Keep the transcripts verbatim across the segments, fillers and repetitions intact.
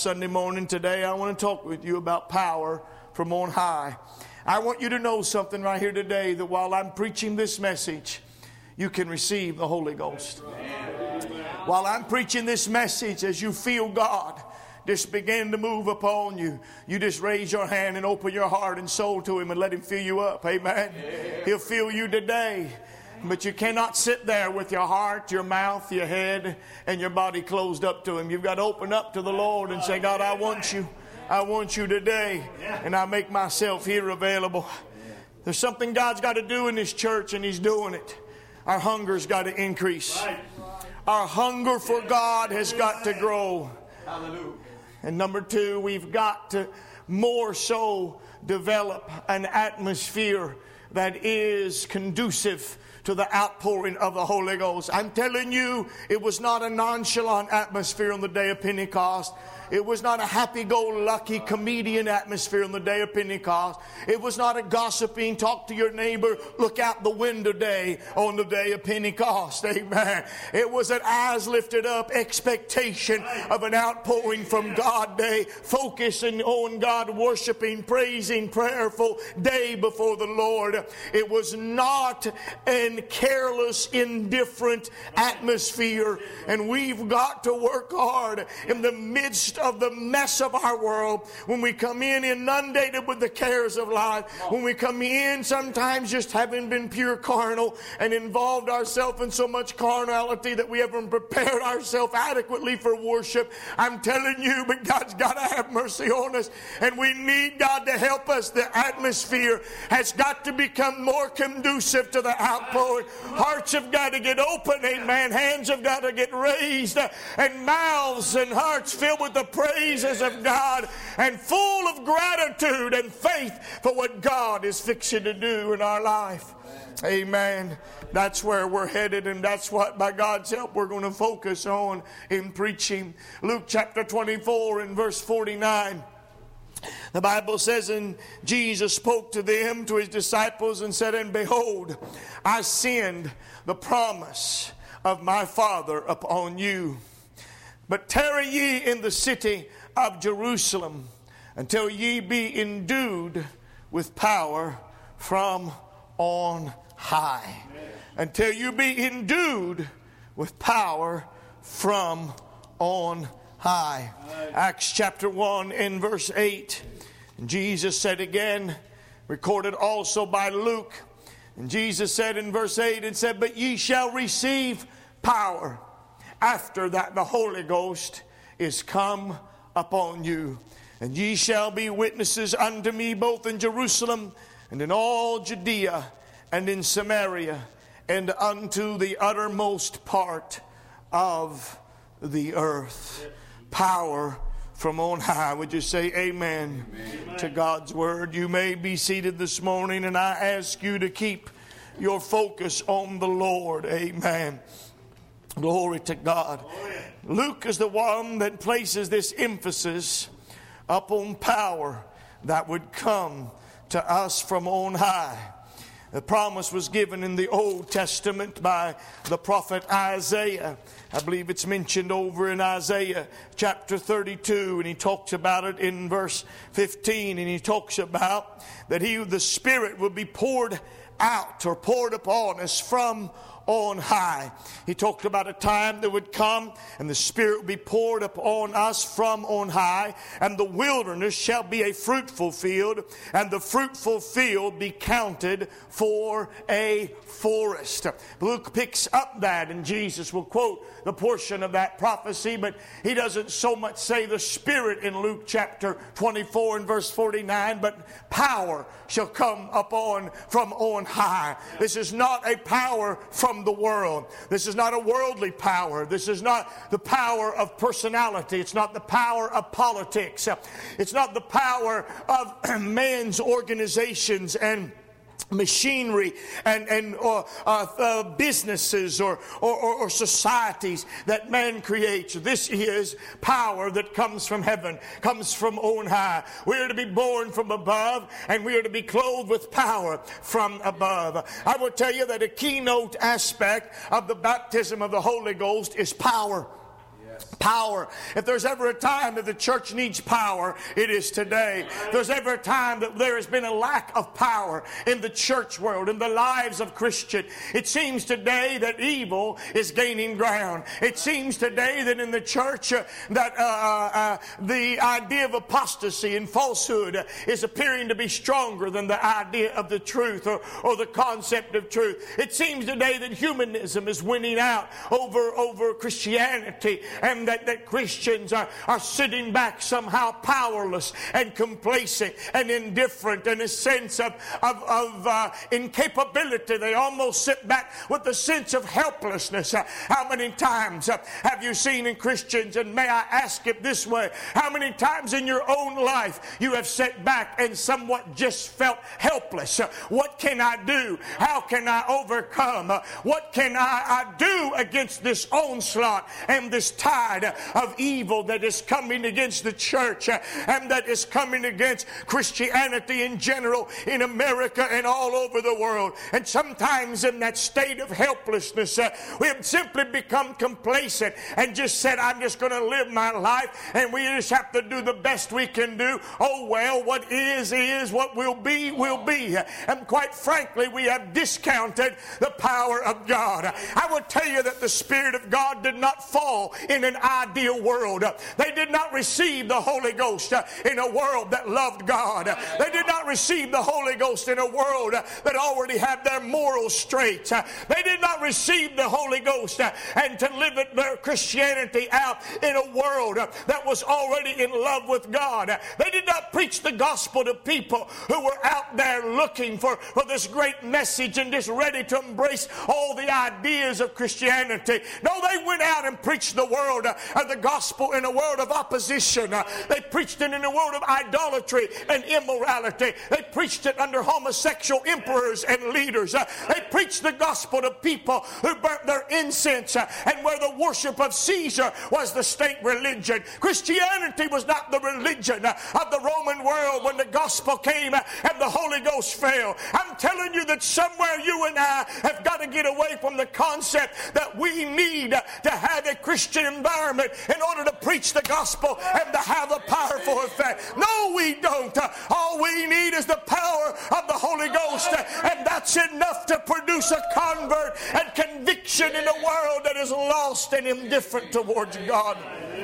Sunday morning today, I want to talk with you about power from on high. I want you to know something right here today, that while I'm preaching this message, you can receive the Holy Ghost. While I'm preaching this message, as you feel God just begin to move upon you, you just raise your hand and open your heart and soul to Him and let Him fill you up. Amen. He'll fill you today. But you cannot sit there with your heart, your mouth, your head, and your body closed up to Him. You've got to open up to the Lord and say, God, I want you. I want you today. And I make myself here available. There's something God's got to do in this church, and He's doing it. Our hunger's got to increase. Our hunger for God has got to grow. And number two, we've got to more so develop an atmosphere that is conducive to the outpouring of the Holy Ghost. I'm telling you, it was not a nonchalant atmosphere on the day of Pentecost. It was not a happy-go-lucky comedian atmosphere on the day of Pentecost. It was not a gossiping, talk to your neighbor, look out the window day on the day of Pentecost. Amen. It was an eyes lifted up expectation of an outpouring from God day, focusing on God, worshiping, praising, prayerful day before the Lord. It was not an careless, indifferent atmosphere. And we've got to work hard in the midst of the mess of our world, when we come in inundated with the cares of life, when we come in sometimes just having been pure carnal and involved ourselves in so much carnality that we haven't prepared ourselves adequately for worship. I'm telling you, but God's got to have mercy on us, and we need God to help us. The atmosphere has got to become more conducive to the outpouring. Hearts have got to get open, amen. Hands have got to get raised, and mouths and hearts filled with the praises of God and full of gratitude and faith for what God is fixing to do in our life. Amen. That's where we're headed, and that's what, by God's help, we're going to focus on in preaching. Luke chapter twenty-four and verse forty-nine. The Bible says, and Jesus spoke to them, to His disciples, and said, and behold, I send the promise of my Father upon you. But tarry ye in the city of Jerusalem until ye be endued with power from on high. Amen. Until you be endued with power from on high. Amen. Acts chapter one and verse eight. And Jesus said again, recorded also by Luke. And Jesus said in verse eight, and said, but ye shall receive power after that the Holy Ghost is come upon you. And ye shall be witnesses unto me both in Jerusalem and in all Judea and in Samaria and unto the uttermost part of the earth. Power from on high. Would you say amen, amen to God's word? You may be seated this morning, and I ask you to keep your focus on the Lord. Amen. Glory to God. Luke is the one that places this emphasis upon power that would come to us from on high. The promise was given in the Old Testament by the prophet Isaiah. I believe it's mentioned over in Isaiah chapter thirty-two, and he talks about it in verse fifteen, and he talks about that he, the Spirit, will be poured out or poured upon us from on high. He talked about a time that would come and the Spirit would be poured upon us from on high, and the wilderness shall be a fruitful field, and the fruitful field be counted for a forest. Luke picks up that, and Jesus will quote the portion of that prophecy, but he doesn't so much say the Spirit in Luke chapter twenty-four and verse forty-nine, but power shall come upon from on high. This is not a power from the world. This is not a worldly power. This is not the power of personality. It's not the power of politics. It's not the power of man's organizations and machinery and, and uh, uh, uh, businesses or, or, or societies that man creates. This is power that comes from heaven, comes from on high. We are to be born from above, and we are to be clothed with power from above. I will tell you that a keynote aspect of the baptism of the Holy Ghost is power. Power. If there's ever a time that the church needs power, it is today. If there's ever a time that there has been a lack of power in the church world, in the lives of Christians, it seems today that evil is gaining ground. It seems today that in the church uh, that uh, uh, the idea of apostasy and falsehood is appearing to be stronger than the idea of the truth or, or the concept of truth. It seems today that humanism is winning out over, over Christianity, and that, that Christians are, are sitting back somehow powerless and complacent and indifferent, in a sense of, of, of uh, incapability. They almost sit back with a sense of helplessness. Uh, how many times uh, have you seen in Christians, and may I ask it this way, how many times in your own life you have sat back and somewhat just felt helpless? Uh, what can I do? How can I overcome? Uh, what can I, I do against this onslaught and this tide of evil that is coming against the church uh, and that is coming against Christianity in general in America and all over the world? And sometimes in that state of helplessness, uh, we have simply become complacent and just said, I'm just going to live my life and we just have to do the best we can do. Oh well, what is, is, what will be, will be. And quite frankly, we have discounted the power of God. I will tell you that the Spirit of God did not fall in an ideal world. They did not receive the Holy Ghost in a world that loved God. They did not receive the Holy Ghost in a world that already had their morals straight. They did not receive the Holy Ghost and to live their Christianity out in a world that was already in love with God. They did not preach the gospel to people who were out there looking for, for this great message and just ready to embrace all the ideas of Christianity. No, they went out and preached the world of the gospel in a world of opposition. They preached it in a world of idolatry and immorality. They preached it under homosexual emperors and leaders. They preached the gospel to people who burnt their incense and where the worship of Caesar was the state religion. Christianity was not the religion of the Roman world when the gospel came and the Holy Ghost fell. I'm telling you that somewhere you and I have got to get away from the concept that we need to have a Christian environment in order to preach the gospel and to have a powerful effect. No, we don't. All we need is the power of the Holy Ghost, and that's enough to produce a convert and conviction in a world that is lost and indifferent towards God.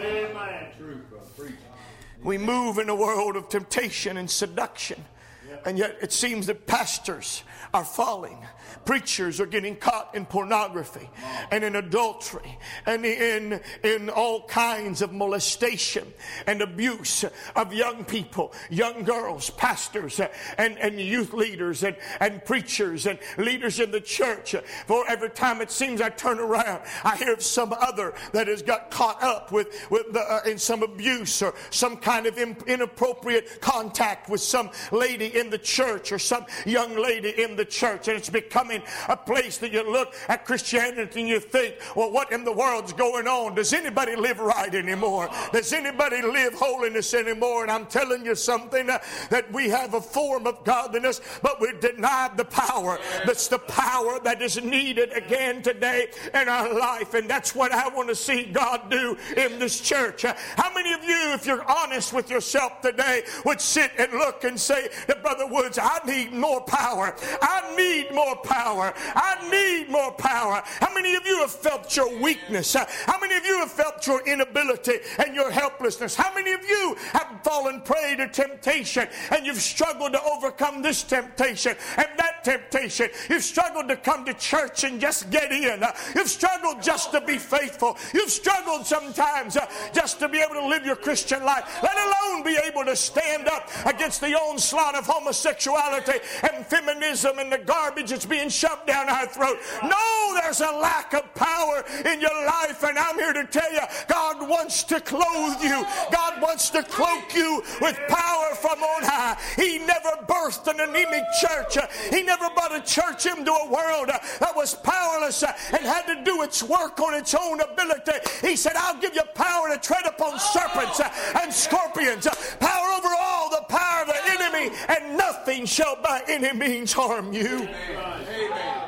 We move in a world of temptation and seduction, and yet it seems that pastors are falling. Preachers are getting caught in pornography and in adultery and in, in all kinds of molestation and abuse of young people, young girls, pastors and, and youth leaders and, and preachers and leaders in the church. For every time it seems I turn around, I hear of some other that has got caught up with, with the, uh, in some abuse or some kind of in, inappropriate contact with some lady in the church or some young lady in the church. And it's becoming a place that you look at Christianity and you think, well, what in the world's going on? Does anybody live right anymore? Does anybody live holiness anymore? And I'm telling you something, uh, that we have a form of godliness, but we're denied the power. That's the power that is needed again today in our life. And that's what I want to see God do in this church. Uh, how many of you, if you're honest with yourself today, would sit and look and say that, Brother Woods, I need more power. I need more power. I need more power. How many of you have felt your weakness? How many of you have felt your inability and your helplessness? How many of you have fallen prey to temptation and you've struggled to overcome this temptation and that temptation? You've struggled to come to church and just get in. You've struggled just to be faithful. You've struggled sometimes just to be able to live your Christian life, let alone be able to stand up against the onslaught of homosexuality and feminism and the garbage that's being shoved down our throat. No, there's a lack of power in your life, and I'm here to tell you, God wants to clothe you. God wants to cloak you with power from on high. He never birthed an anemic church. He never brought a church into a world that was powerless and had to do its work on its own ability. He said, I'll give you power to tread upon serpents and scorpions, power over all the power of the enemy, and nothing shall by any means harm you. Amen.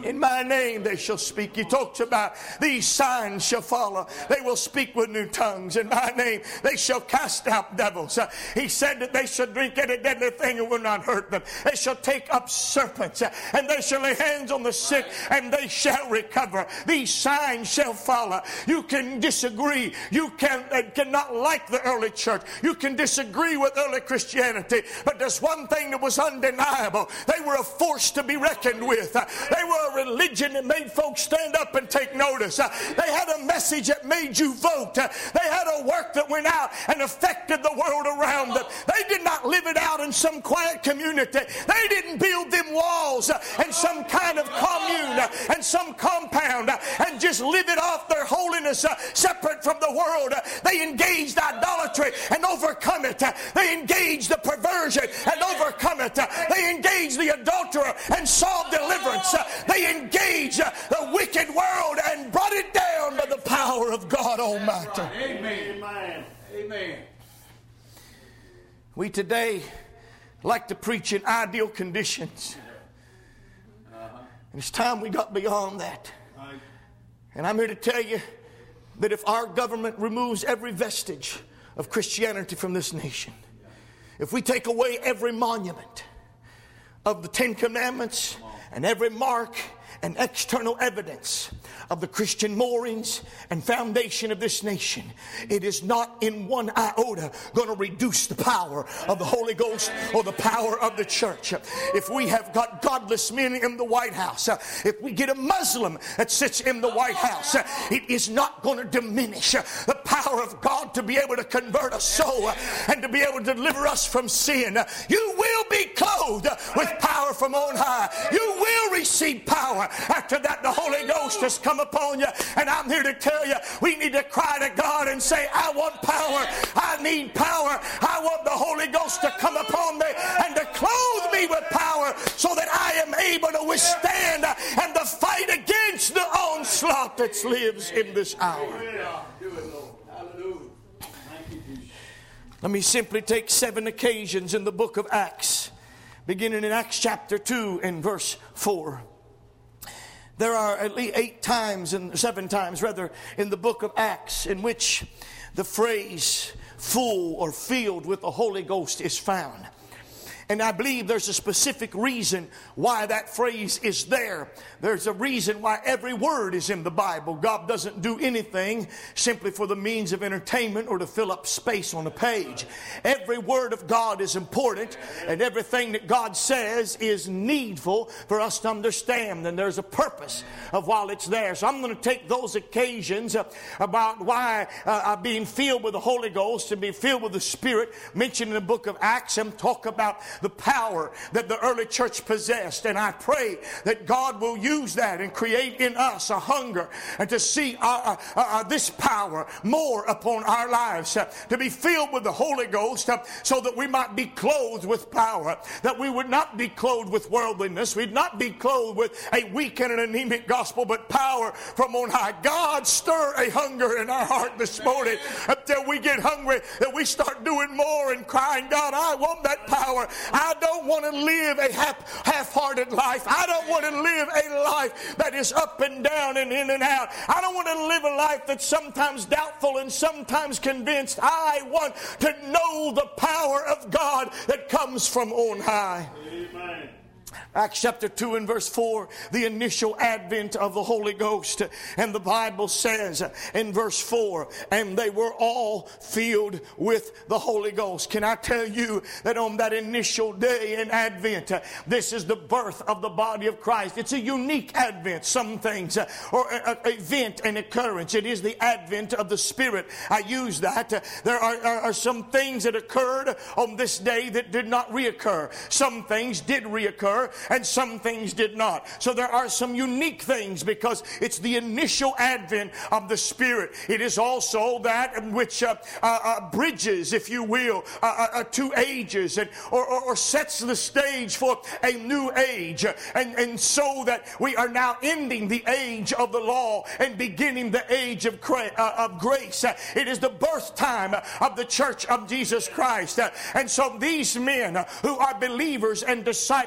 In my name they shall speak. He talks about these signs shall follow. They will speak with new tongues. In my name they shall cast out devils. Uh, he said that they shall drink any deadly thing and will not hurt them. They shall take up serpents, uh, and they shall lay hands on the sick and they shall recover. These signs shall follow. You can disagree. You can, uh, cannot like the early church. You can disagree with early Christianity. But there's one thing that was undeniable. They were a force to be reckoned with. Uh, they were a religion that made folks stand up and take notice. Uh, they had a message that made you vote. Uh, they had a work that went out and affected the world around them. They did not live it out in some quiet community. They didn't build them walls uh, and some kind of commune uh, and some compound uh, and just live it off their holiness uh, separate from the world. Uh, they engaged idolatry and overcome it. Uh, they engaged the perversion and overcome it. Uh, they engaged the adulterer and saw deliverance. Uh, they engaged uh, the wicked world and brought it down by the power of God Almighty. Amen. Amen. Amen. We today like to preach in ideal conditions. And it's time we got beyond that. And I'm here to tell you that if our government removes every vestige of Christianity from this nation, if we take away every monument of the Ten Commandments and every mark and external evidence of the Christian moorings and foundation of this nation, it is not in one iota going to reduce the power of the Holy Ghost or the power of the church. If we have got godless men in the White House, if we get a Muslim that sits in the White House, it is not going to diminish the power of God to be able to convert a soul and to be able to deliver us from sin. You will be clothed with power from on high. You will receive power. After that, the Holy Ghost has come upon you. And I'm here to tell you, we need to cry to God and say, I want power. I need power. I want the Holy Ghost to come upon me and to clothe me with power so that I am able to withstand and to fight against the onslaught that lives in this hour. Let me simply take seven occasions in the book of Acts, beginning in Acts chapter two and verse four. There are at least eight times, and seven times rather, in the book of Acts in which the phrase full or filled with the Holy Ghost is found. And I believe there's a specific reason why that phrase is there. There's a reason why every word is in the Bible. God doesn't do anything simply for the means of entertainment or to fill up space on a page. Every word of God is important, and everything that God says is needful for us to understand. And there's a purpose of why it's there. So I'm going to take those occasions uh, about why uh, being filled with the Holy Ghost and being filled with the Spirit mentioned in the book of Acts, and talk about the power that the early church possessed. And I pray that God will use that and create in us a hunger and to see our, uh, uh, this power more upon our lives, uh, to be filled with the Holy Ghost, uh, so that we might be clothed with power, that we would not be clothed with worldliness, we'd not be clothed with a weak and an anemic gospel, but power from on high. God, stir a hunger in our heart this morning until we get hungry, that we start doing more and crying, God, I want that power. I don't want to live a half, half-hearted life. I don't want to live a life that is up and down and in and out. I don't want to live a life that's sometimes doubtful and sometimes convinced. I want to know the power of God that comes from on high. Amen. Acts chapter two and verse four, the initial advent of the Holy Ghost. And the Bible says in verse four, and they were all filled with the Holy Ghost. Can I tell you that on that initial day in Advent, this is the birth of the body of Christ. It's a unique Advent. Some things, or an event and occurrence. It is the advent of the Spirit. I use that. There are, are, are some things that occurred on this day that did not reoccur. Some things did reoccur, and some things did not. So there are some unique things because it's the initial advent of the Spirit. It is also that which uh, uh, uh, bridges, if you will, uh, uh, two ages, and or, or, or sets the stage for a new age. And, and so that we are now ending the age of the law and beginning the age of, cra- uh, of grace. Uh, it is the birth time of the church of Jesus Christ. Uh, and so these men uh, who are believers and disciples and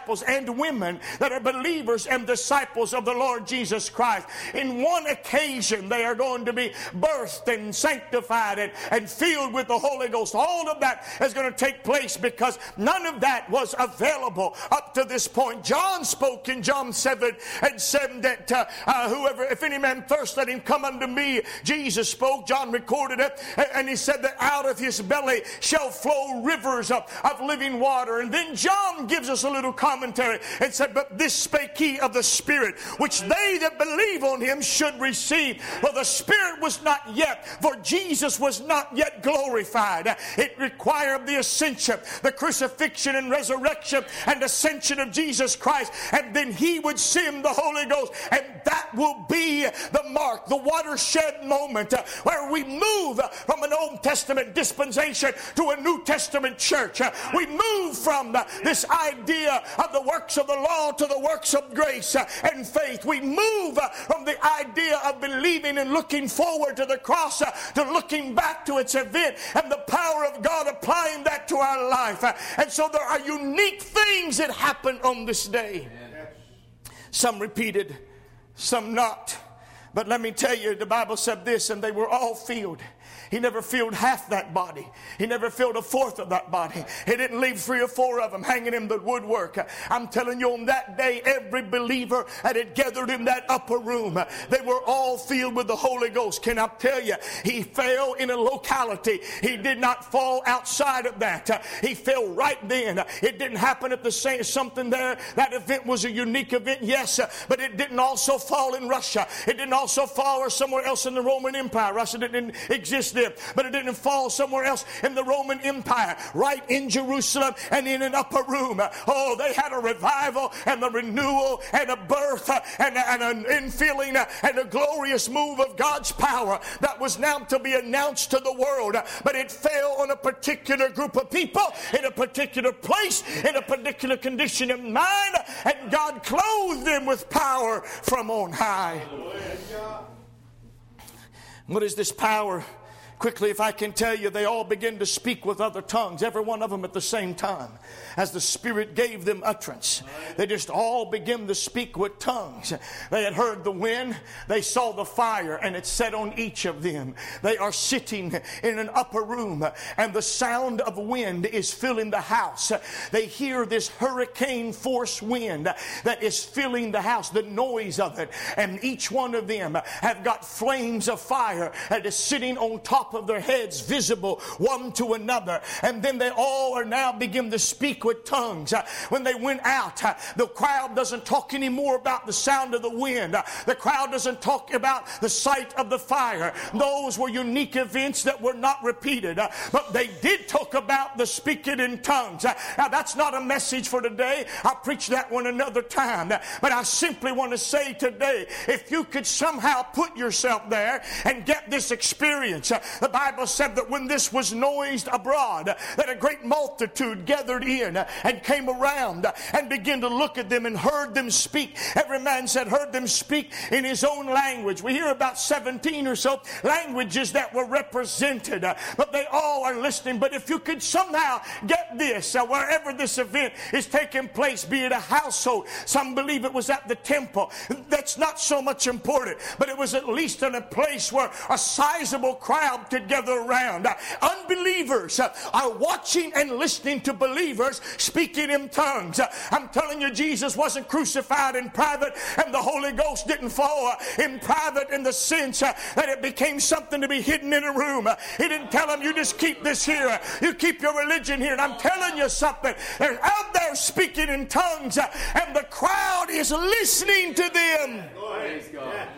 saved women that are believers and disciples of the Lord Jesus Christ. In one occasion, they are going to be birthed and sanctified and, and filled with the Holy Ghost. All of that is going to take place because none of that was available up to this point. John spoke in John seven and seven that uh, uh, whoever, if any man thirst, let him come unto me. Jesus spoke, John recorded it, and he said that out of his belly shall flow rivers of, of living water. And then John gives us a little commentary and said, but this spake he of the Spirit, which they that believe on him should receive. For the Spirit was not yet, for Jesus was not yet glorified. It required the ascension, the crucifixion and resurrection and ascension of Jesus Christ, and then he would send the Holy Ghost, and that will be the mark, the watershed moment uh, where we move uh, from an Old Testament dispensation to a New Testament church. Uh, we move from uh, this idea of the works of the law to the works of grace uh, and faith. We move uh, from the idea of believing and looking forward to the cross uh, to looking back to its event and the power of God applying that to our life. Uh, and so there are unique things that happen on this day. Some repeated, some not. But let me tell you, the Bible said this, and they were all filled. He never filled half that body. He never filled a fourth of that body. He didn't leave three or four of them hanging in the woodwork. I'm telling you, on that day, every believer that had gathered in that upper room, they were all filled with the Holy Ghost. Can I tell you, he fell in a locality. He did not fall outside of that. He fell right then. It didn't happen at the same something there. That event was a unique event, yes, but it didn't also fall in Russia. It didn't also fall or somewhere else in the Roman Empire. Russia didn't exist then, but it didn't fall somewhere else in the Roman Empire. Right in Jerusalem and in an upper room. Oh, they had a revival and a renewal and a birth and, and an infilling and a glorious move of God's power that was now to be announced to the world. But it fell on a particular group of people in a particular place in a particular condition of mind, and God clothed them with power from on high. What is this power? Quickly, if I can tell you, they all began to speak with other tongues, every one of them at the same time, as the Spirit gave them utterance. They just all began to speak with tongues. They had heard the wind, they saw the fire, and it set on each of them. They are sitting in an upper room, and the sound of wind is filling the house. They hear this hurricane force wind that is filling the house, the noise of it, and each one of them have got flames of fire that is sitting on top of their heads, visible one to another. And then they all are now begin to speak with tongues. Uh, when they went out, uh, the crowd doesn't talk anymore about the sound of the wind. Uh, the crowd doesn't talk about the sight of the fire. Those were unique events that were not repeated. Uh, but they did talk about the speaking in tongues. Uh, now that's not a message for today. I'll preach that one another time. Uh, but I simply want to say today, if you could somehow put yourself there and get this experience. Uh, The Bible said that when this was noised abroad, that a great multitude gathered in and came around and began to look at them and heard them speak. Every man said heard them speak in his own language. We hear about seventeen or so languages that were represented, but they all are listening. But if you could somehow get this, uh, wherever this event is taking place, be it a household, some believe it was at the temple. That's not so much important, but it was at least in a place where a sizable crowd could gather around. Uh, unbelievers uh, are watching and listening to believers speaking in tongues. Uh, I'm telling you, Jesus wasn't crucified in private, and the Holy Ghost didn't fall uh, in private in the sense uh, that it became something to be hidden in a room. Uh, he didn't tell them, you just keep this here. Uh, you keep your religion here. And I'm telling you something. They're out there speaking in tongues, uh, and the crowd is listening to them. Praise God.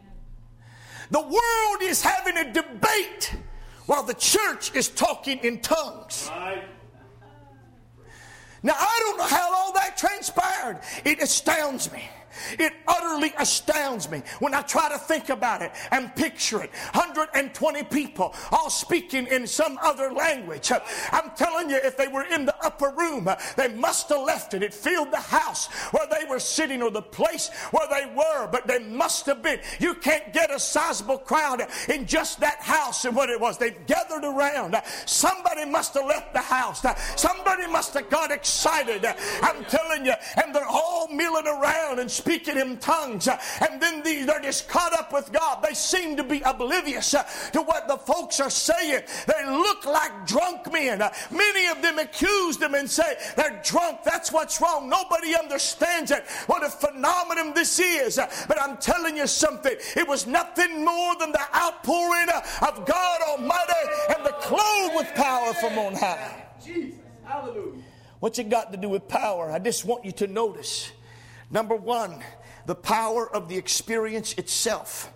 The world is having a debate while the church is talking in tongues. Right. Now, I don't know how all that transpired. It astounds me. It utterly astounds me when I try to think about it and picture it. one hundred twenty people all speaking in some other language. I'm telling you, if they were in the upper room, they must have left it. It filled the house where they were sitting or the place where they were, but they must have been. You can't get a sizable crowd in just that house and what it was. They gathered around. Somebody must have left the house. Somebody must have got excited. I'm telling you, and they're all milling around and speaking in tongues, and then these, they're just caught up with God. They seem to be oblivious to what the folks are saying. They look like drunk men. Many of them accuse them and say they're drunk. That's what's wrong. Nobody understands it. What a phenomenon this is. But I'm telling you something. It was nothing more than the outpouring of God Almighty and the clothed with power from on high. Jesus. Hallelujah. What's it got to do with power? I just want you to notice. Number one, the power of the experience itself.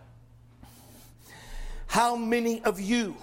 How many of you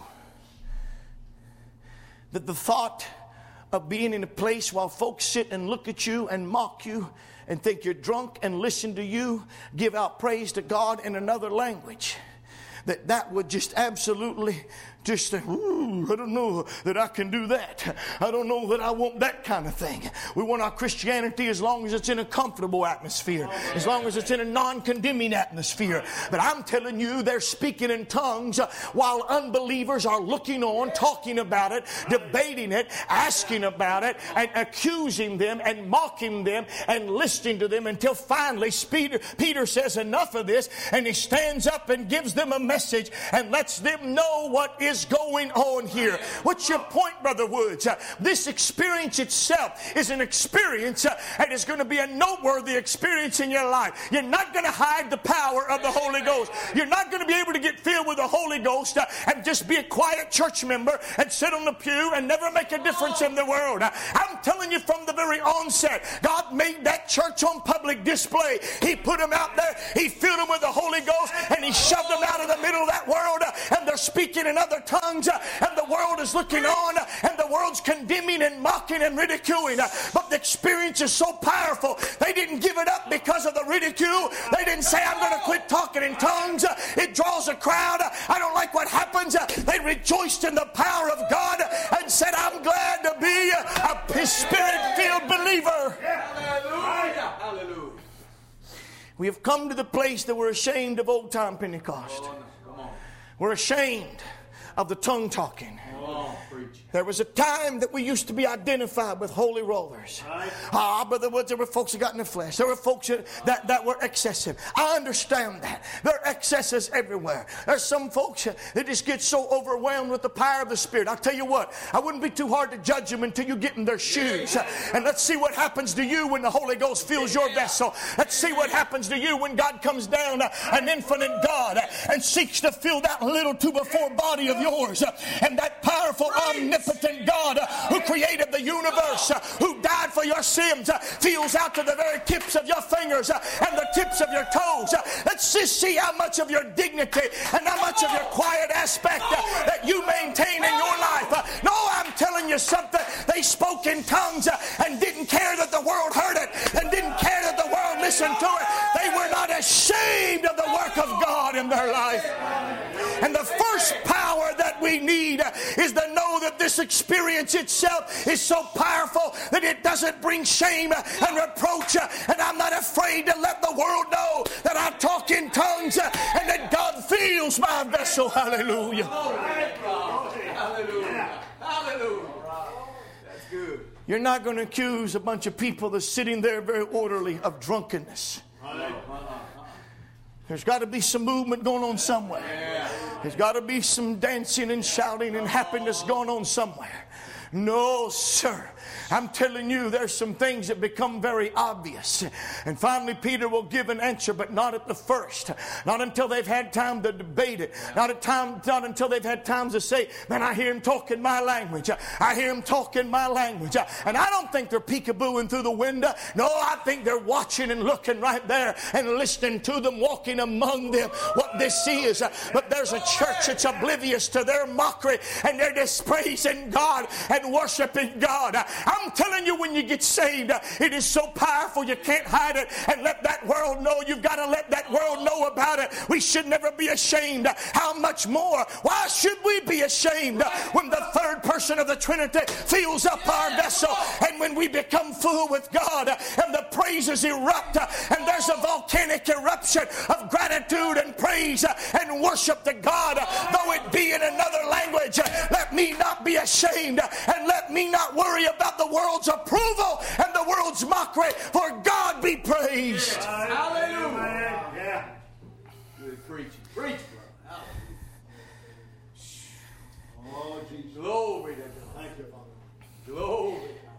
that the thought of being in a place while folks sit and look at you and mock you and think you're drunk and listen to you give out praise to God in another language, that that would just absolutely just think, ooh, I don't know that I can do that. I don't know that I want that kind of thing. We want our Christianity as long as it's in a comfortable atmosphere, as long as it's in a non-condemning atmosphere. But I'm telling you, they're speaking in tongues while unbelievers are looking on, talking about it, debating it, asking about it, and accusing them and mocking them and listening to them until finally Peter, Peter says enough of this, and he stands up and gives them a message and lets them know what is is going on here. What's your point, Brother Woods? Uh, this experience itself is an experience uh, and is going to be a noteworthy experience in your life. You're not going to hide the power of the Holy Ghost. You're not going to be able to get filled with the Holy Ghost uh, and just be a quiet church member and sit on the pew and never make a difference in the world. Uh, I'm telling you from the very onset, God made that church on public display. He put them out there. He filled them with the Holy Ghost and He shoved them out of the middle of that world uh, and they're speaking in other tongues, uh, and the world is looking on, uh, and the world's condemning and mocking and ridiculing. Uh, but the experience is so powerful, they didn't give it up because of the ridicule. They didn't say, I'm going to quit talking in tongues. Uh, it draws a crowd. Uh, I don't like what happens. Uh, they rejoiced in the power of God uh, and said, I'm glad to be uh, a Spirit-filled believer. Hallelujah. Hallelujah. We have come to the place that we're ashamed of old-time Pentecost. We're ashamed of the tongue talking. Oh, preach. There was a time that we used to be identified with holy rollers. Right. Ah, Brother Woods, there were folks that got in the flesh. There were folks that, that, that were excessive. I understand that. There are excesses everywhere. There's some folks that just get so overwhelmed with the power of the Spirit. I'll tell you what, I wouldn't be too hard to judge them until you get in their shoes. And let's see what happens to you when the Holy Ghost fills your vessel. Let's see what happens to you when God comes down, an infinite God, and seeks to fill that little two by four body of yours. And that powerful, omnipotent God uh, who created the universe, uh, who died for your sins, uh, feels out to the very tips of your fingers uh, and the tips of your toes. Uh, let's just see how much of your dignity and how much of your quiet aspect uh, that you maintain in your life. Uh, no, I'm telling you something. They spoke in tongues uh, and didn't care that the world heard it and didn't care that the world listened to it. They were not ashamed of the work of God in their life. And the first power that we need uh, is to know that this experience itself is so powerful that it doesn't bring shame and reproach, and I'm not afraid to let the world know that I talk in tongues and that God fills my vessel. Hallelujah. Hallelujah. Hallelujah. That's good. You're not going to accuse a bunch of people that's sitting there very orderly of drunkenness. There's got to be some movement going on somewhere. There's got to be some dancing and shouting and happiness going on somewhere. No, sir. I'm telling you, there's some things that become very obvious. And finally, Peter will give an answer, but not at the first. Not until they've had time to debate it. Not at time, not until they've had time to say, man, I hear him talking my language. I hear him talking my language. And I don't think they're peekabooing through the window. No, I think they're watching and looking right there and listening to them, walking among them, what this is. But there's a church that's oblivious to their mockery, and they're just praising God and and worshiping God. I'm telling you, when you get saved, it is so powerful you can't hide it and let that world know. You've got to let that world know about it. We should never be ashamed. How much more? Why should we be ashamed when the third person of the Trinity fills up our vessel, and when we become full with God and the praises erupt and there's a volcanic eruption of gratitude and praise and worship to God, though it be in another language? Let me not be ashamed, and let me not worry about the world's approval and the world's mockery, for God be praised. Yeah. Hallelujah. Yeah. Good preaching. Preach, brother. Oh, Jesus. Glory to God. Thank you, Father. Glory.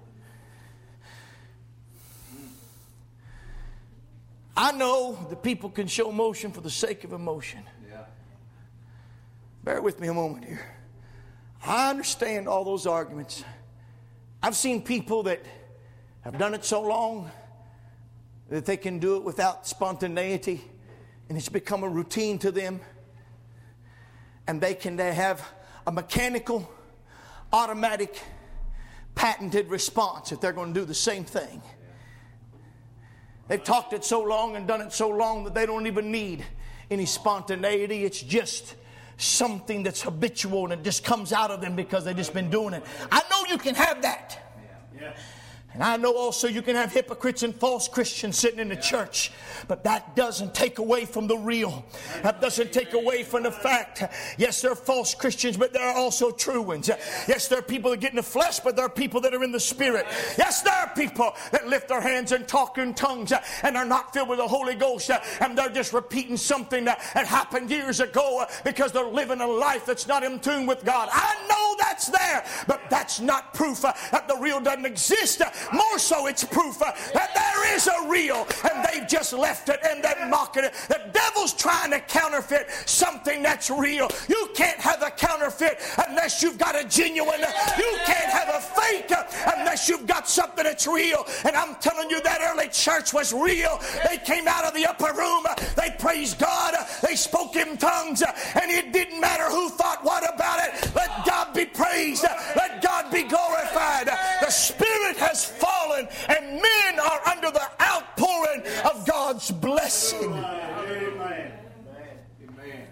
I know that people can show emotion for the sake of emotion. Yeah. Bear with me a moment here. I understand all those arguments. I've seen people that have done it so long that they can do it without spontaneity, and it's become a routine to them. And they can they have a mechanical, automatic, patented response if they're going to do the same thing. They've talked it so long and done it so long that they don't even need any spontaneity. It's just something that's habitual, and it just comes out of them because they've just been doing it. I know you can have that. Yeah. And I know also you can have hypocrites and false Christians sitting in the church, but that doesn't take away from the real. That doesn't take away from the fact. Yes, there are false Christians, but there are also true ones. Yes, there are people that get in the flesh, but there are people that are in the Spirit. Yes, there are people that lift their hands and talk in tongues and are not filled with the Holy Ghost, and they're just repeating something that happened years ago because they're living a life that's not in tune with God. I know that's there, but that's not proof that the real doesn't exist. More so, it's proof uh, that there is a real, and they've just left it and they're mocking it. The devil's trying to counterfeit something that's real. You can't have a counterfeit unless you've got a genuine. You can't have a fake unless you've got something that's real. And I'm telling you, that early church was real. They came out of the upper room. They praised God. They spoke in tongues. And it didn't matter who thought what about it. Let God be praised. Let God be glorified. The Spirit has fallen, and men are under the outpouring of God's blessing. Amen. Amen.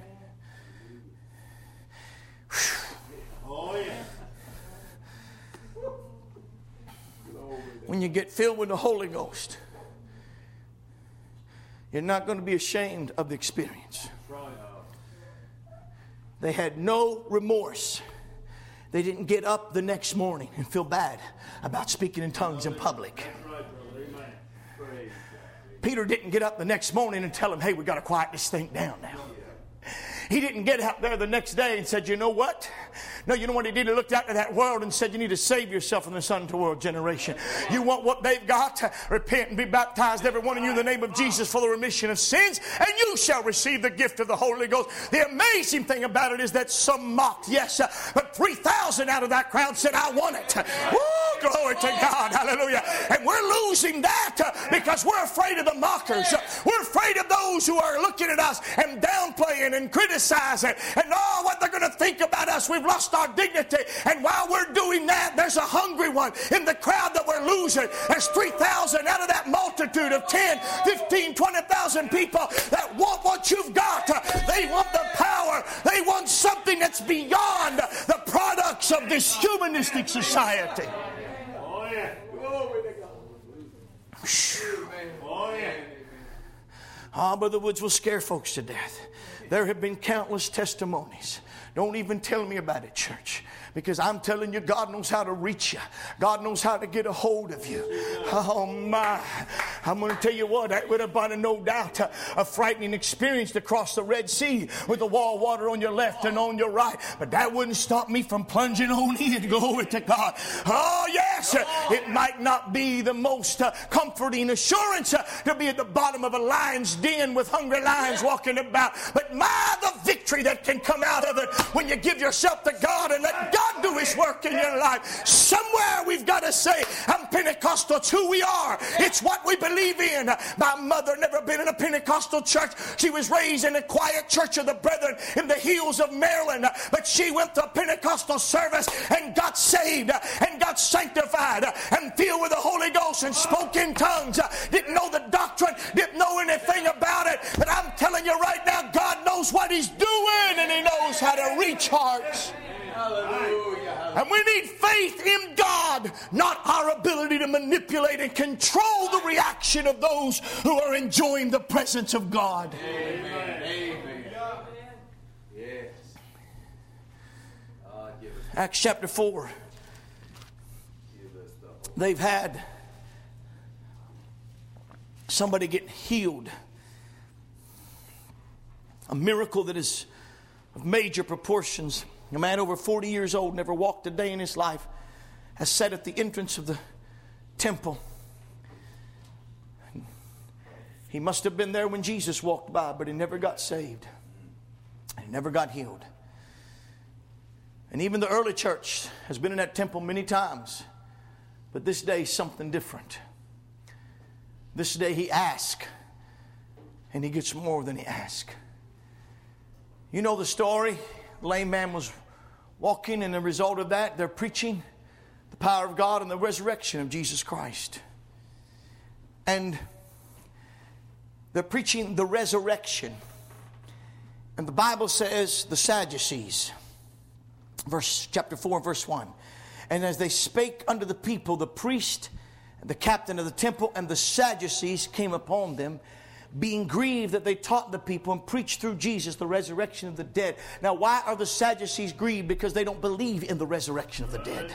Oh, yeah. When you get filled with the Holy Ghost, you're not going to be ashamed of the experience. They had no remorse. They didn't get up the next morning and feel bad about speaking in tongues in public. Peter didn't get up the next morning and tell him, hey, we got to quiet this thing down now. He didn't get out there the next day and said, you know what? No, you know what he did? He looked out to that world and said, you need to save yourself from this untoward generation. You want what they've got? Repent and be baptized, every one of you, in the name of Jesus for the remission of sins, and you shall receive the gift of the Holy Ghost. The amazing thing about it is that some mocked, yes, but three thousand out of that crowd said, I want it. Woo! Glory to God. Hallelujah. And we're losing that because we're afraid of the mockers. We're afraid of those who are looking at us and downplaying and criticizing and oh, what they're going to think about us. We've lost our dignity. And while we're doing that, there's a hungry one in the crowd that we're losing. There's three thousand out of that multitude of ten, fifteen, twenty thousand people that want what you've got. They want the power. They want something that's beyond the products of this humanistic society. Oh, yeah. Glory to God. Oh, yeah. Ah, Brother Woods will scare folks to death. There have been countless testimonies. Don't even tell me about it, church. Because I'm telling you, God knows how to reach you. God knows how to get a hold of you. Oh, my. I'm going to tell you what, that would have been no doubt a, a frightening experience to cross the Red Sea with the wall of water on your left and on your right. But that wouldn't stop me from plunging on in. Glory to God. Oh, yes. It might not be the most uh, comforting assurance uh, to be at the bottom of a lion's den with hungry lions walking about. But my, the victory that can come out of it when you give yourself to God and let God do His work in your life. Somewhere we've got to say, I'm Pentecostal. It's who we are. It's what we believe in. My mother never been in a Pentecostal church. She was raised in a quiet church of the brethren in the hills of Maryland. But she went to a Pentecostal service and got saved and got sanctified and filled with the Holy Ghost and spoke in tongues. Didn't know the doctrine, didn't know anything about it. But I'm telling you right now, God knows what He's doing, and He knows how to reach hearts. Hallelujah. And we need faith in God, not our ability to manipulate and control the reaction of those who are enjoying the presence of God. Amen. Amen. Yes. Uh, give us Acts chapter four. give us the They've had somebody get healed. A miracle that is of major proportions. A man over forty years old, never walked a day in his life, has sat at the entrance of the temple. He must have been there when Jesus walked by, but he never got saved. He never got healed. And even the early church has been in that temple many times. But this day, something different. This day, he asked, and he gets more than he asked. You know the story. The lame man was walking, and the result of that, they're preaching the power of God and the resurrection of Jesus Christ. And they're preaching the resurrection. And the Bible says the Sadducees, verse chapter four, verse one. And as they spake unto the people, the priest, the captain of the temple, and the Sadducees came upon them, being grieved that they taught the people and preached through Jesus the resurrection of the dead. Now, why are the Sadducees grieved? Because they don't believe in the resurrection of the dead.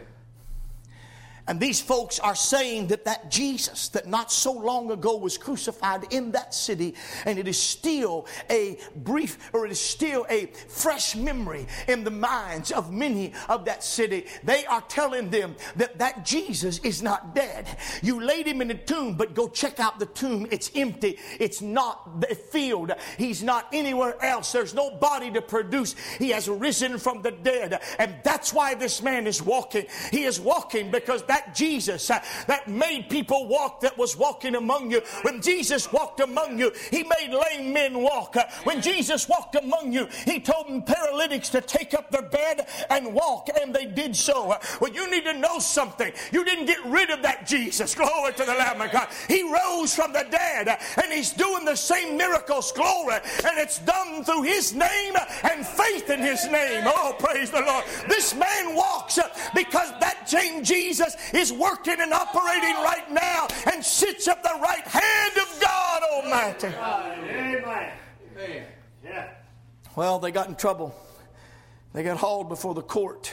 And these folks are saying that that Jesus that not so long ago was crucified in that city, and it is still a brief, or it is still a fresh memory in the minds of many of that city. They are telling them that that Jesus is not dead. You laid him in the tomb, but go check out the tomb. It's empty. It's not filled. He's not anywhere else. There's no body to produce. He has risen from the dead. And that's why this man is walking. He is walking because that That Jesus uh, that made people walk, that was walking among you. When Jesus walked among you, He made lame men walk. Uh, when Jesus walked among you, He told them paralytics to take up their bed and walk, and they did so. Uh, well, you need to know something. You didn't get rid of that Jesus. Glory to the Lamb of God. He rose from the dead, uh, and He's doing the same miracles. Glory. And it's done through His name and faith in His name. Oh, praise the Lord. This man walks uh, because that same Jesus is working and operating right now and sits at the right hand of God Almighty. Amen. Amen. Yeah. Well, they got in trouble. They got hauled before the court.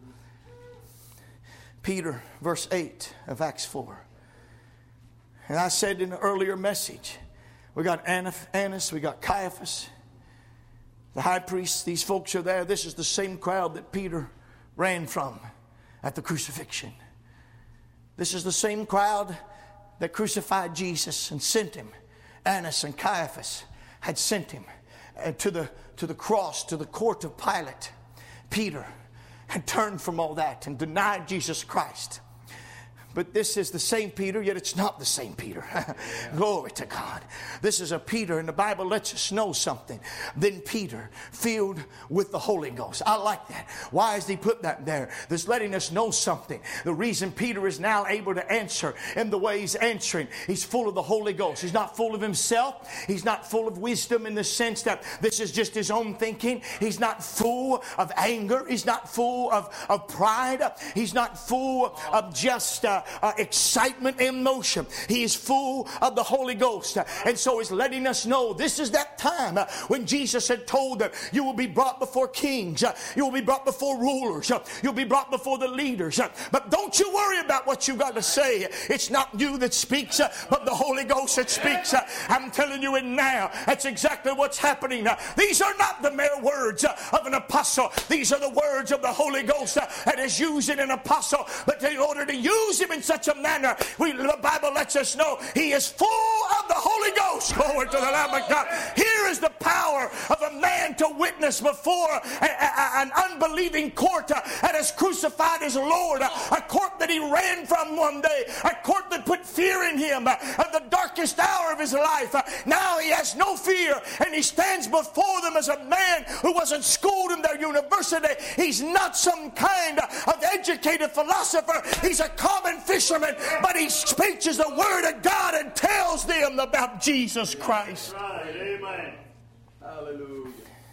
Peter, verse eight of Acts four. And I said in the earlier message, we got Annas, we got Caiaphas, the high priest. These folks are there. This is the same crowd that Peter ran from at the crucifixion. This is the same crowd that crucified Jesus and sent him. Annas and Caiaphas had sent him to the, to the cross, to the court of Pilate. Peter had turned from all that and denied Jesus Christ. But this is the same Peter, yet it's not the same Peter. Glory to God. This is a Peter, and the Bible lets us know something. Then Peter, filled with the Holy Ghost. I like that. Why has he put that there? This letting us know something. The reason Peter is now able to answer in the way he's answering, he's full of the Holy Ghost. He's not full of himself. He's not full of wisdom in the sense that this is just his own thinking. He's not full of anger. He's not full of, of pride. He's not full of just uh, Uh, excitement and emotion. He is full of the Holy Ghost. Uh, and so he's letting us know this is that time uh, when Jesus had told them, you will be brought before kings. Uh, you will be brought before rulers. Uh, you'll be brought before the leaders. Uh, but don't you worry about what you got to say. It's not you that speaks, uh, but the Holy Ghost that speaks. Uh, I'm telling you, and now that's exactly what's happening. Uh, these are not the mere words uh, of an apostle. These are the words of the Holy Ghost uh, that is using an apostle. But in order to use him him in such a manner, we, the Bible lets us know he is full of the Holy Ghost. Glory to the Lamb of God. Here is the power of a man to witness before a, a, an unbelieving court uh, that has crucified his Lord, uh, a court that he ran from one day, a court that put fear in him uh, at the darkest hour of his life. Uh, now he has no fear, and he stands before them as a man who wasn't schooled in their university. He's not some kind of educated philosopher. He's a common fisherman, but he preaches the word of God and tells them about Jesus Christ. Right. Amen. Hallelujah.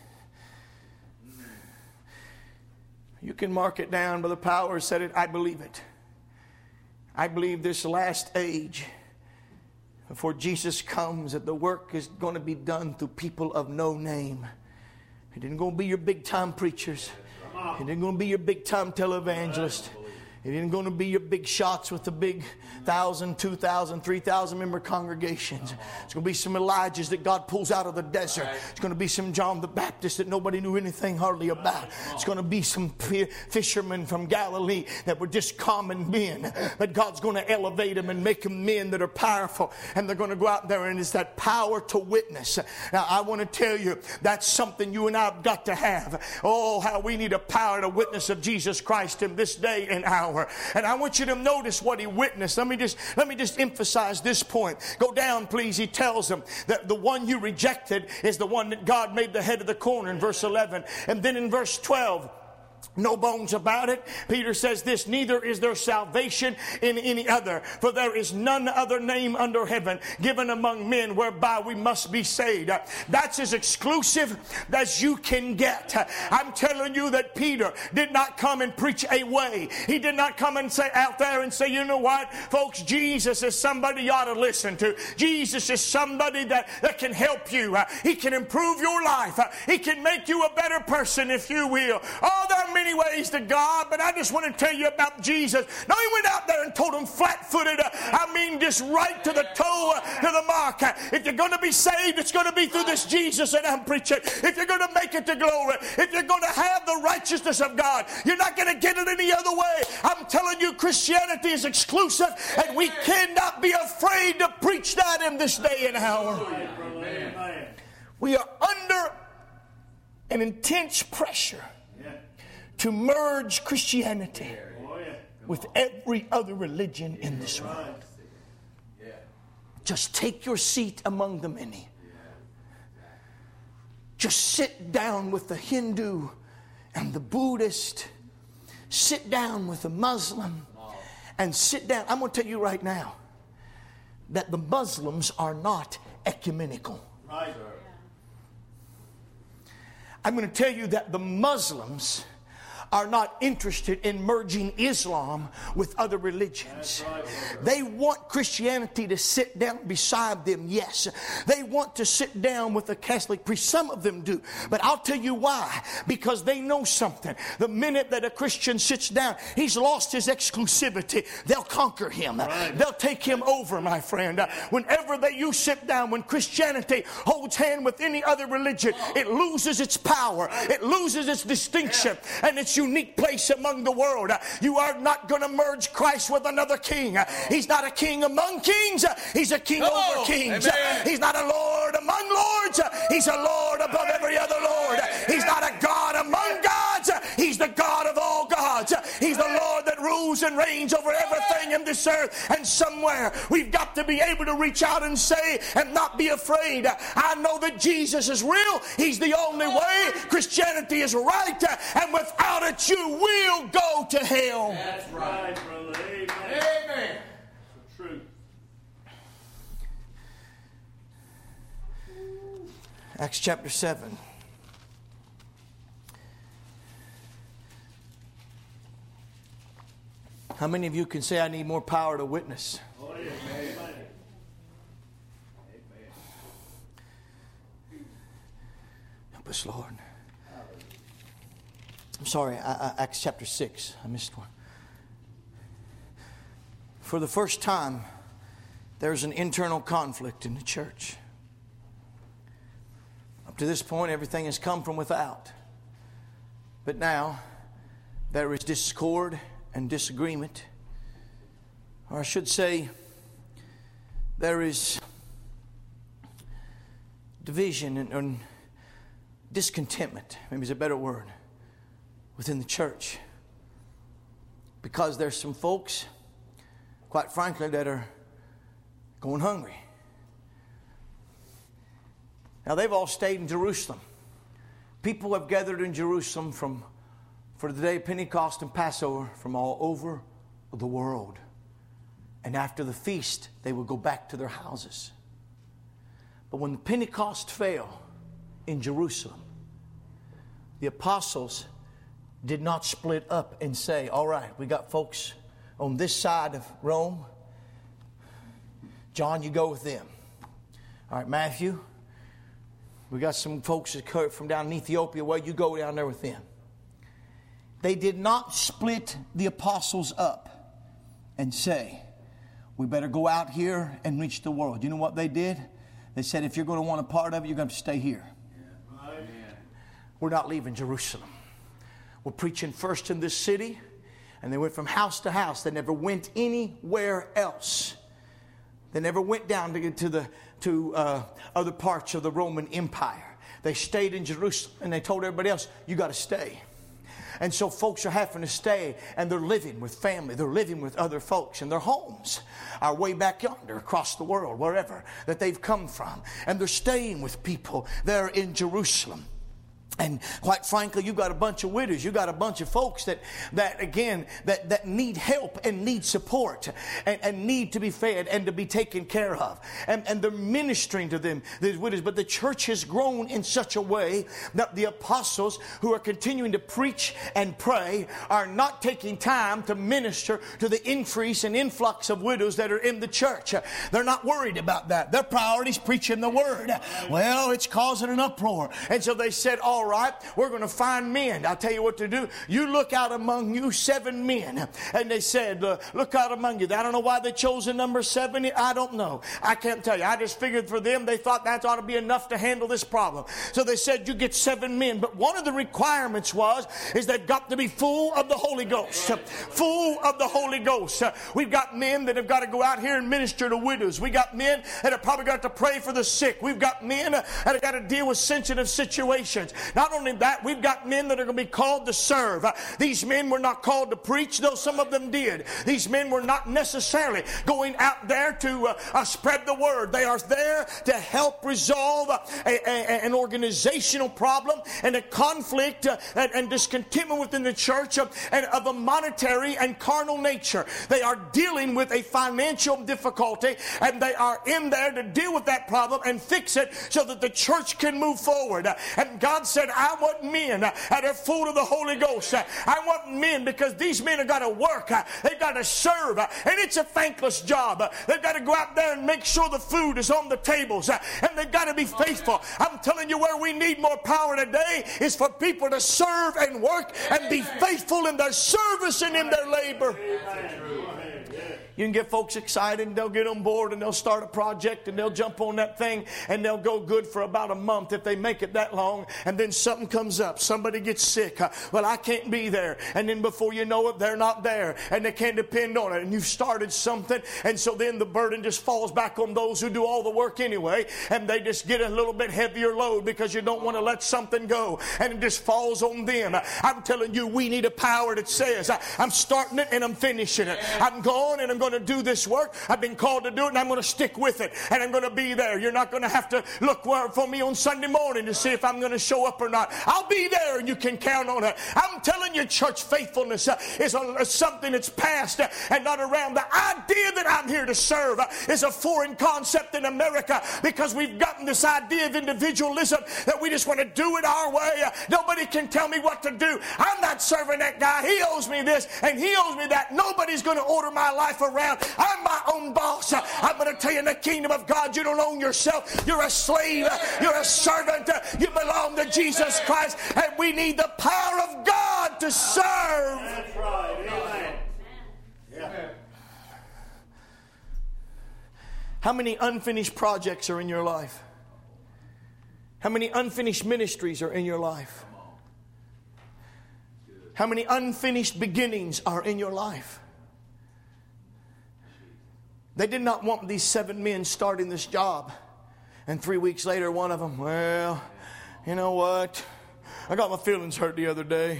You can mark it down, Brother Power said it. I believe it. I believe this last age, before Jesus comes, that the work is going to be done through people of no name. It isn't going to be your big time preachers. It isn't going to be your big time televangelists. It isn't going to be your big shots with the big thousand, two thousand, three thousand member congregations. It's going to be some Elijahs that God pulls out of the desert. It's going to be some John the Baptist that nobody knew anything hardly about. It's going to be some fishermen from Galilee that were just common men. But God's going to elevate them and make them men that are powerful. And they're going to go out there, and it's that power to witness. Now, I want to tell you, that's something you and I have got to have. Oh, how we need a power to witness of Jesus Christ in this day and hour. And I want you to notice what he witnessed. Let me just let me just emphasize this point. Go down, please. He tells them that the one you rejected is the one that God made the head of the corner in verse eleven. And then in verse twelve, no bones about it, Peter says this: neither is there salvation in any other, for there is none other name under heaven given among men whereby we must be saved. That's as exclusive as you can get. I'm telling you that Peter did not come and preach a way. He did not come and say out there and say, you know what, folks, Jesus is somebody you ought to listen to. Jesus is somebody that, that can help you. Uh, he can improve your life. Uh, he can make you a better person, if you will. Oh, there are many ways to God, but I just want to tell you about Jesus. No, he went out there and told them flat-footed, uh, I mean just right to the toe, uh, to the mark. Uh, if you're going to be saved, it's going to be through this Jesus that I'm preaching. If you're going to make it to glory, if you're going to have the righteousness of God, you're not going to get it any other way. I'm telling you, Christianity is exclusive, and we cannot be afraid to preach that in this day and hour. We are under an intense pressure to merge Christianity with every other religion in this world. Just take your seat among the many. Just sit down with the Hindu and the Buddhist. Sit down with the Muslim. And sit down. I'm going to tell you right now that the Muslims are not ecumenical. I'm going to tell you that the Muslims are not interested in merging Islam with other religions. They want Christianity to sit down beside them, yes. They want to sit down with the Catholic priest. Some of them do. But I'll tell you why. Because they know something. The minute that a Christian sits down, he's lost his exclusivity. They'll conquer him. Right. They'll take him over, my friend. Whenever that you sit down, when Christianity holds hand with any other religion, it loses its power. It loses its distinction. And its unique place among the world. You are not going to merge Christ with another king. He's not a king among kings. He's a king over kings. Amen. He's not a Lord among lords. He's a Lord above every other Lord. He's not a God among gods. He's the God of all gods. He's the Lord that rules and reigns over everything in this earth. And somewhere we've got to be able to reach out and say and not be afraid. I know that Jesus is real. He's the only way. Christianity is right. And without it, you will go to hell. That's right, brother. Amen. Amen. That's the truth. Acts chapter seven. How many of you can say, I need more power to witness? Oh, yeah. Amen. Help us, Lord. I'm sorry, I, I, Acts chapter six. I missed one. For the first time, there's an internal conflict in the church. Up to this point, everything has come from without. But now, there is discord and disagreement or I should say, there is division and, and discontentment, maybe is a better word, within the church. Because there's some folks, quite frankly, that are going hungry. Now, they've all stayed in Jerusalem. People have gathered in Jerusalem from for the day of Pentecost and Passover from all over the world. And after the feast, they would go back to their houses. But when the Pentecost fell in Jerusalem, the apostles did not split up and say, all right, we got folks on this side of Rome. John, you go with them. All right, Matthew, we got some folks that come from down in Ethiopia. Well, you go down there with them. They did not split the apostles up and say, we better go out here and reach the world. You know what they did? They said, if you're going to want a part of it, you're going to have to stay here. Yeah. We're not leaving Jerusalem. We're preaching first in this city. And they went from house to house. They never went anywhere else. They never went down to, to the to uh, other parts of the Roman Empire. They stayed in Jerusalem. And they told everybody else, you got to stay. And so folks are having to stay, and they're living with family. They're living with other folks in their homes, are way back yonder across the world, wherever that they've come from. And they're staying with people there in Jerusalem. And quite frankly, you've got a bunch of widows. You've got a bunch of folks that, that again, that, that need help and need support and, and need to be fed and to be taken care of. And, and they're ministering to them, these widows. But the church has grown in such a way that the apostles who are continuing to preach and pray are not taking time to minister to the increase and influx of widows that are in the church. They're not worried about that. Their priority is preaching the word. Well, it's causing an uproar. And so they said, all right, we're going to find men. I'll tell you what to do. You look out among you seven men. And they said, uh, look out among you. I don't know why they chose the number seven. I don't know. I can't tell you. I just figured for them, they thought that ought to be enough to handle this problem. So they said, you get seven men. But one of the requirements was, is they've got to be full of the Holy Ghost. Full of the Holy Ghost. We've got men that have got to go out here and minister to widows. We got men that have probably got to pray for the sick. We've got men that have got to deal with sensitive situations. Not only that, we've got men that are going to be called to serve. Uh, these men were not called to preach, though some of them did. These men were not necessarily going out there to uh, uh, spread the word. They are there to help resolve uh, a, a, an organizational problem and a conflict uh, and, and discontentment within the church uh, and of a monetary and carnal nature. They are dealing with a financial difficulty, and they are in there to deal with that problem and fix it so that the church can move forward. Uh, and God said, I want men that are full of the Holy Ghost. I want men, because these men have got to work. They've got to serve. And it's a thankless job. They've got to go out there and make sure the food is on the tables. And they've got to be faithful. I'm telling you, where we need more power today is for people to serve and work and be faithful in their service and in their labor. You can get folks excited and they'll get on board and they'll start a project and they'll jump on that thing and they'll go good for about a month if they make it that long, and then something comes up. Somebody gets sick. Uh, well, I can't be there. And then before you know it, they're not there and they can't depend on it. And you've started something, and so then the burden just falls back on those who do all the work anyway, and they just get a little bit heavier load because you don't want to let something go, and it just falls on them. I'm telling you, we need a power that says, I'm starting it and I'm finishing it. I'm going and I'm going to do this work. I've been called to do it, and I'm going to stick with it, and I'm going to be there. You're not going to have to look for me on Sunday morning to see if I'm going to show up or not. I'll be there, and you can count on it. I'm telling you, church faithfulness uh, is a, something that's past uh, and not around. The idea that I'm here to serve uh, is a foreign concept in America, because we've gotten this idea of individualism that we just want to do it our way. Uh, nobody can tell me what to do. I'm not serving that guy. He owes me this, and he owes me that. Nobody's going to order my life around. I'm my own boss. I'm going to tell you, in the kingdom of God, you don't own yourself. You're a slave. You're a servant. You belong to Jesus Christ. And we need the power of God to serve. That's right. Amen. Yeah. How many unfinished projects are in your life? How many unfinished ministries are in your life? How many unfinished beginnings are in your life? They did not want these seven men starting this job. And three weeks later, one of them, well, you know what? I got my feelings hurt the other day.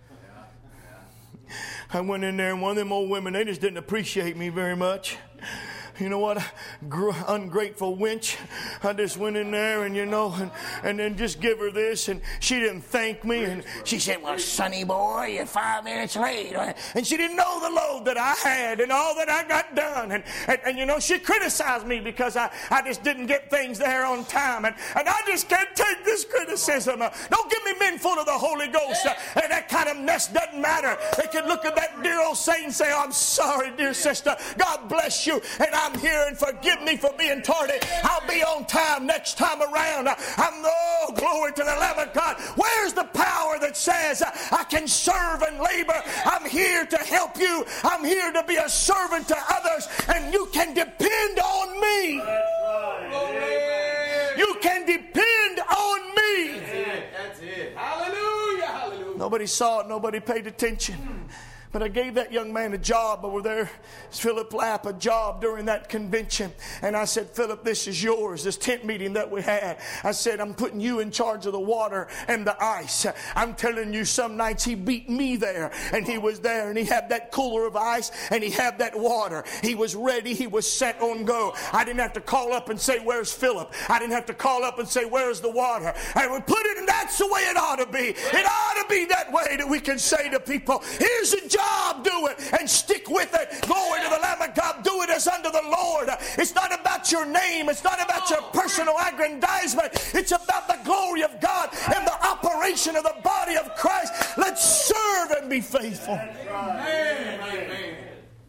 I went in there and one of them old women, they just didn't appreciate me very much. You know what? Gr- ungrateful wench. I just went in there and, you know, and, and then just give her this. And she didn't thank me. And she said, well, sonny boy, you're five minutes late. And she didn't know the load that I had and all that I got done. And, and, and you know, she criticized me because I, I just didn't get things there on time. And, and I just can't take this criticism. Uh, don't give me men full of the Holy Ghost. Uh, and that kind of mess doesn't matter. They can look at that dear old saint and say, oh, I'm sorry, dear sister. God bless you. And I I'm here and forgive me for being tardy. I'll be on time next time around. I'm oh, glory to the Lamb of God. Where's the power that says I can serve and labor? I'm here to help you. I'm here to be a servant to others, and you can depend on me. That's right. You can depend on me. That's it. That's it. Hallelujah. Hallelujah. Nobody saw it. Nobody paid attention. But I gave that young man a job over there, Philip Lapp, a job during that convention. And I said, Philip, this is yours, this tent meeting that we had. I said, I'm putting you in charge of the water and the ice. I'm telling you, some nights he beat me there. And he was there and he had that cooler of ice and he had that water. He was ready. He was set on go. I didn't have to call up and say, where's Philip? I didn't have to call up and say, where's the water? I would put it, and that's the way it ought to be. It ought to be that way that we can say to people, here's a job. Do it and stick with it. Glory to the Lamb of God. Do it as unto the Lord. It's not about your name. It's not about your personal aggrandizement. It's about the glory of God and the operation of the body of Christ. Let's serve and be faithful. That's right. Amen. Amen.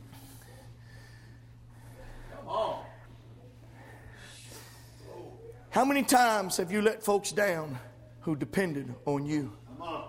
Come on. How many times have you let folks down who depended on you? Come on.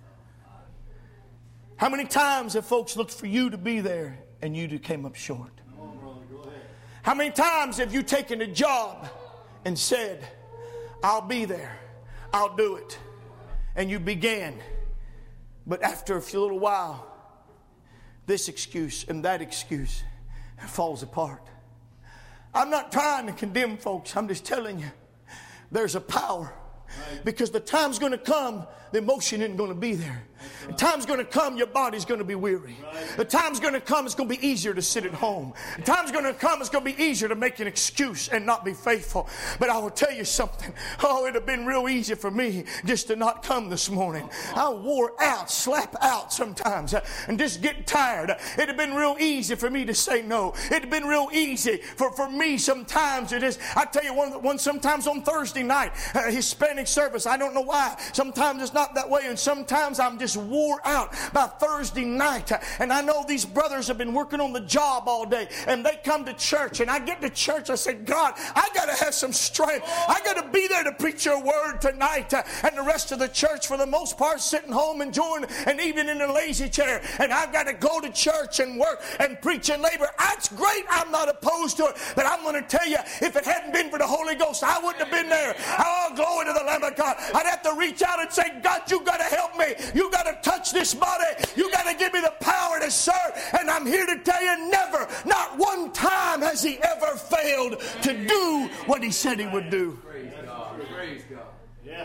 How many times have folks looked for you to be there and you came up short? Come on, brother. Go ahead. How many times have you taken a job and said, I'll be there, I'll do it, and you began, but after a few little while, this excuse and that excuse falls apart. I'm not trying to condemn folks. I'm just telling you, there's a power. Because the time's going to come, the emotion isn't going to be there. The time's going to come, your body's going to be weary. The time's going to come, it's going to be easier to sit at home. The time's going to come, it's going to be easier to make an excuse and not be faithful. But I will tell you something. Oh, it'd have been real easy for me just to not come this morning. I wore out, slap out sometimes, uh, and just get tired. It'd have been real easy for me to say no. It'd have been real easy for, for me sometimes. It is. I tell you, one, one sometimes on Thursday night, uh, Hispanic service, I don't know why. Sometimes it's not that way, and sometimes I'm just wore out by Thursday night. And I know these brothers have been working on the job all day, and they come to church, and I get to church, I say, God, I got to have some strength. I got to be there to preach your word tonight. And the rest of the church, for the most part, sitting home enjoying and even in a lazy chair. And I've got to go to church and work and preach and labor. That's great. I'm not opposed to it. But I'm going to tell you, if it hadn't been for the Holy Ghost, I wouldn't have been there. Oh, glory to the Lamb of God. I'd have to reach out and say, God, you got to help me. You got to touch this body. You got to give me the power to serve. And I'm here to tell you, never, not one time has he ever failed to do what he said he would do. Praise God. Praise God. Yeah.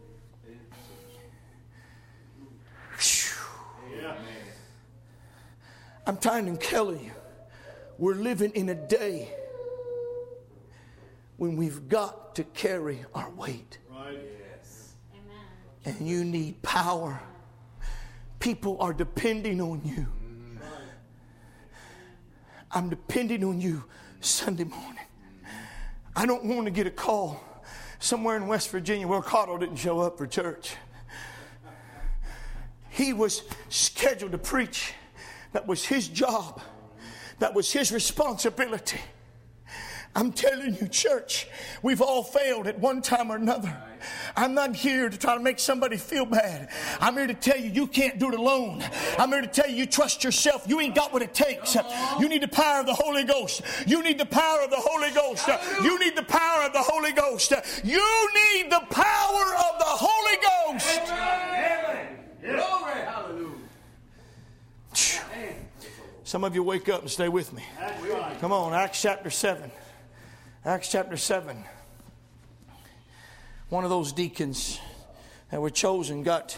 Yeah. I'm trying to tell you, we're living in a day when we've got to carry our weight. Right. Yes. And you need power. People are depending on you. I'm depending on you Sunday morning. I don't want to get a call somewhere in West Virginia where Cotto didn't show up for church. He was scheduled to preach. That was his job. That was his responsibility. I'm telling you, church, we've all failed at one time or another. I'm not here to try to make somebody feel bad. I'm here to tell you, you can't do it alone. I'm here to tell you, you trust yourself. You ain't got what it takes. You need the power of the Holy Ghost. You need the power of the Holy Ghost. You need the power of the Holy Ghost. You need the power of the Holy Ghost. Amen. Glory. Hallelujah. Some of you wake up and stay with me. Come on, Acts chapter seven. Acts chapter seven. One of those deacons that were chosen got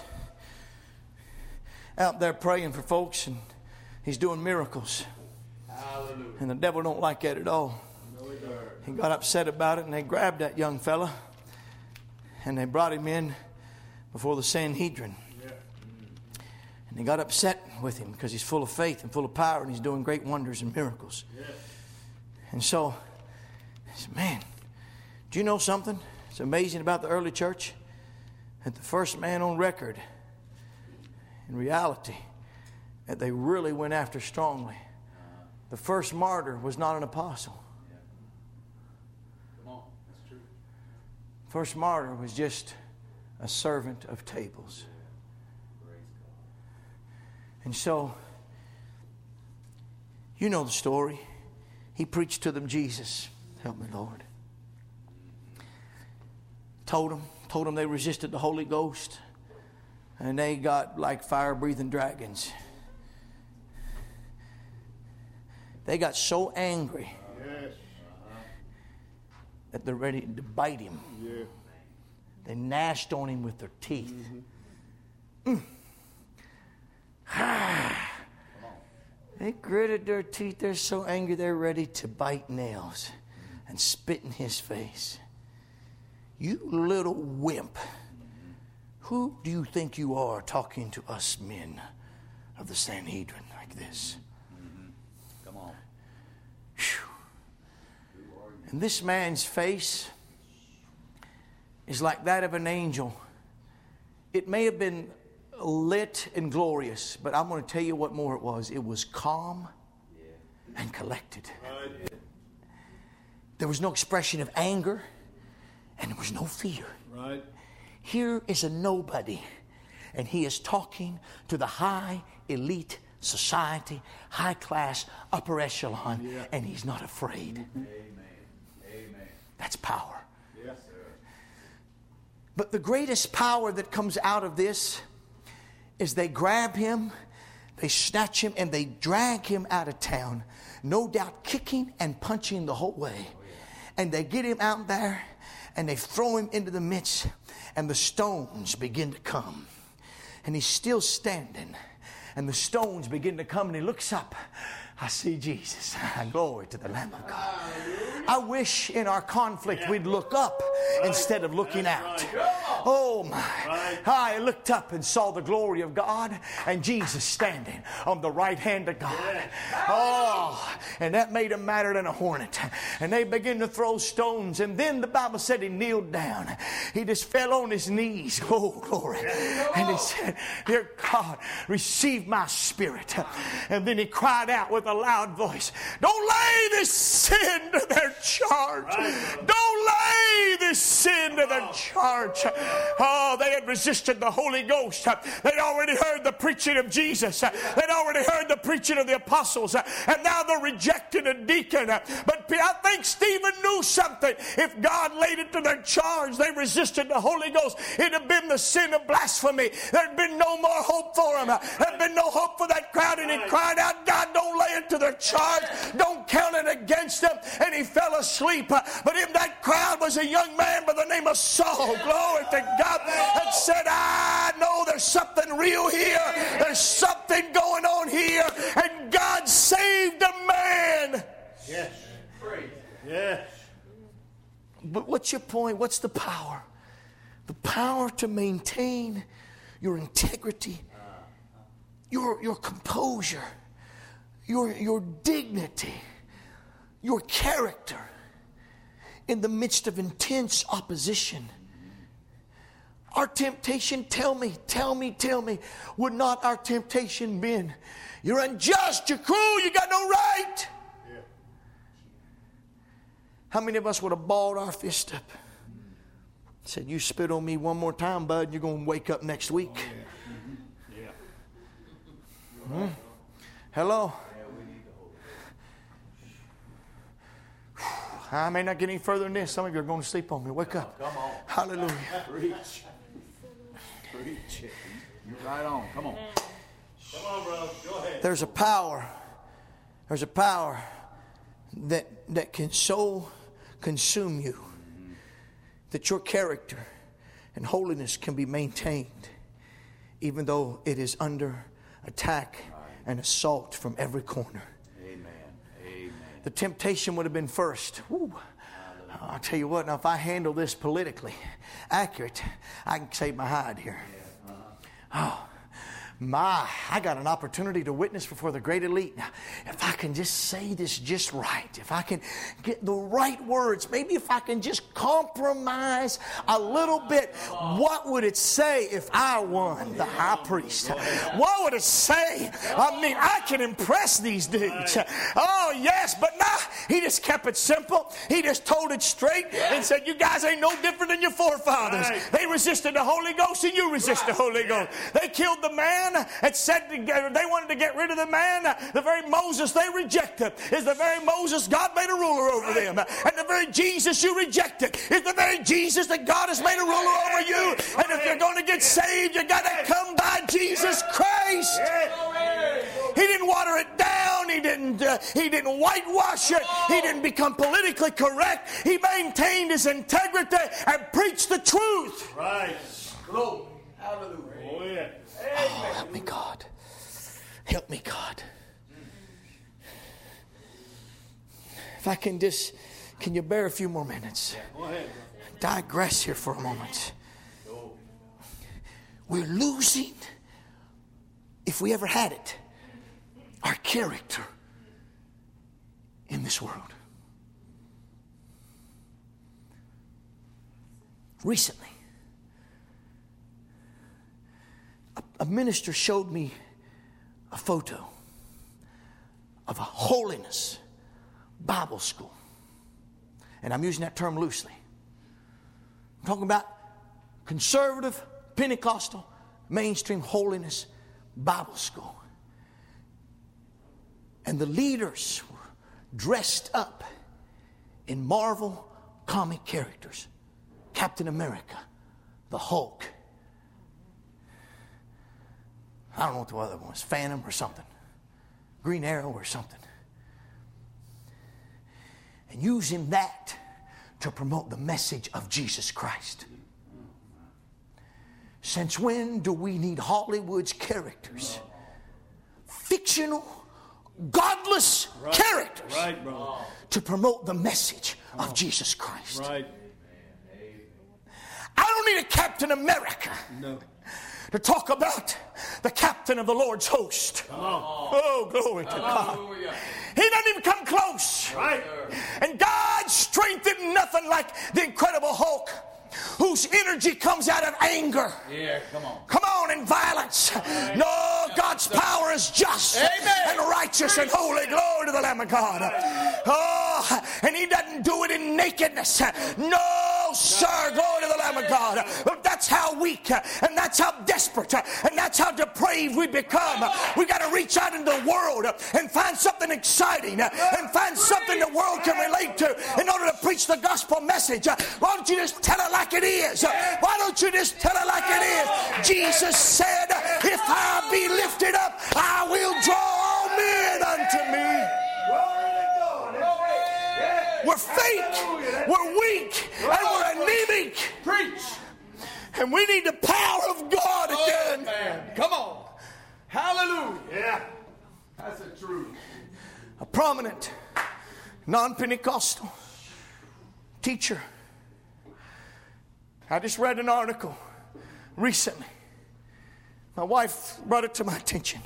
out there praying for folks, and he's doing miracles. Hallelujah. And the devil don't like that at all. No, he doesn't. He got upset about it, and they grabbed that young fella, and they brought him in before the Sanhedrin. Yeah. And they got upset with him because he's full of faith and full of power, and he's doing great wonders and miracles. Yeah. And so, he said, man, do you know something? It's amazing about the early church, that the first man on record, in reality, that they really went after strongly, the first martyr was not an apostle. Yeah. Come on, that's true. First martyr was just a servant of tables. Yeah. And so, you know the story. He preached to them Jesus. Help me, Lord. Told them, told them they resisted the Holy Ghost, and they got like fire-breathing dragons. They got so angry yes. that they're ready to bite him. Yeah. They gnashed on him with their teeth. Mm-hmm. Mm. Ah. They gritted their teeth. They're so angry they're ready to bite nails and spit in his face. You little wimp. Who do you think you are talking to us men of the Sanhedrin like this? Mm-hmm. Come on. Whew. And this man's face is like that of an angel. It may have been lit and glorious, but I'm going to tell you what more it was. It was calm yeah. and collected. Right. There was no expression of anger, and there was no fear. Right. Here is a nobody, and he is talking to the high elite society, high class, upper echelon, yeah. and he's not afraid. Mm-hmm. Amen. Amen. That's power. Yes, sir. But the greatest power that comes out of this is they grab him, they snatch him, and they drag him out of town, no doubt kicking and punching the whole way. Oh, yeah. And they get him out there, and they throw him into the midst, and the stones begin to come. And he's still standing, and the stones begin to come, and he looks up. I see Jesus. Glory to the Lamb of God. I wish in our conflict we'd look up instead of looking out. Oh my. I looked up and saw the glory of God and Jesus standing on the right hand of God. Oh, and that made him madder than a hornet. And they began to throw stones. And then the Bible said he kneeled down. He just fell on his knees. Oh, glory. And he said, dear God, receive my spirit. And then he cried out with a loud voice, don't lay this sin to their charge. Don't lay this sin to their charge. Oh, they had resisted the Holy Ghost. They'd already heard the preaching of Jesus. They'd already heard the preaching of the apostles. And now they're rejecting a deacon. But I think Stephen knew something. If God laid it to their charge, they resisted the Holy Ghost. It'd have been the sin of blasphemy. There'd been no more hope for him. There'd been no hope for that crowd. And he cried out, God, don't lay it to their charge. Don't count it against them. And he fell asleep. But in that crowd was a young man by the name of Saul. Glory to God. That said, I know there's something real here. There's something going on here. And God saved a man. Yes. Yes. But what's your point? What's the power? The power to maintain your integrity, your, your composure, your, your dignity, your character in the midst of intense opposition. Our temptation, tell me, tell me, tell me, would not our temptation been, you're unjust, you're cruel, you got no right? Yeah. How many of us would have balled our fist up? Said, you spit on me one more time, bud, and you're going to wake up next week. Oh, yeah. Mm-hmm. Yeah. Hmm? Hello? I may not get any further than this. Some of you are going to sleep on me. Wake up. Come on. Hallelujah. Preach. Preach. You're right on. Come on. Come on, bro. Go ahead. There's a power There's a power that, that can so consume you that your character and holiness can be maintained even though it is under attack and assault from every corner. Amen. Amen. The temptation would have been first. Woo. I'll tell you what, now if I handle this politically accurate, I can save my hide here. Oh, my, I got an opportunity to witness before the great elite. Now, if I can just say this just right, if I can get the right words, maybe if I can just compromise a little bit, what would it say if I won the high priest? What would it say? I mean, I can impress these dudes. Oh, yes, but nah, he just kept it simple. He just told it straight and said, you guys ain't no different than your forefathers. They resisted the Holy Ghost and you resist the Holy Ghost. They killed the man and said they wanted to get rid of the man. The very Moses they rejected is the very Moses God made a ruler over them. And the very Jesus you rejected is the very Jesus that God has made a ruler over you. And if you're going to get saved, you got to come by Jesus Christ. He didn't water it down. He didn't, uh, he didn't whitewash it. He didn't become politically correct. He maintained his integrity and preached the truth. Right. Glory. Hallelujah. Oh, yeah. Oh, help me, God. Help me, God. If I can just, can you bear a few more minutes? Go ahead. Digress here for a moment. We're losing, if we ever had it, our character in this world. Recently, a, a minister showed me a photo of a holiness Bible school. And I'm using that term loosely. I'm talking about conservative, Pentecostal, mainstream holiness Bible school. And the leaders were dressed up in Marvel comic characters. Captain America, the Hulk. I don't know what the other one was, Phantom or something. Green Arrow or something. And using that to promote the message of Jesus Christ. Since when do we need Hollywood's characters? Fictional, godless right. characters Right, bro. to promote the message of Jesus Christ. Right. I don't need a Captain America No. to talk about the captain of the Lord's host. Come on. Oh, glory to God. He doesn't even come close. Right. And God's strength is nothing like the Incredible Hulk, whose energy comes out of anger. Yeah, come on. Come on, and violence. No, God's power is just Amen. and righteous and holy. Glory to the Lamb of God. Oh, and He doesn't do it in nakedness. No, sir. Glory to the Lamb of God. But that's how weak and that's how desperate and that's how depraved we become. We got to reach out into the world and find something exciting and find something the world can relate to in order to preach the gospel message. Why don't you just tell it like it is? Why don't you just tell it like it is? Jesus said, if I be lifted up, I will draw all men unto me. We're fake, we're weak, and we're anemic. Preach. And we need the power of God again. Man. Come on. Hallelujah. Yeah. That's the truth. A prominent non-Pentecostal teacher. I just read an article recently. My wife brought it to my attention.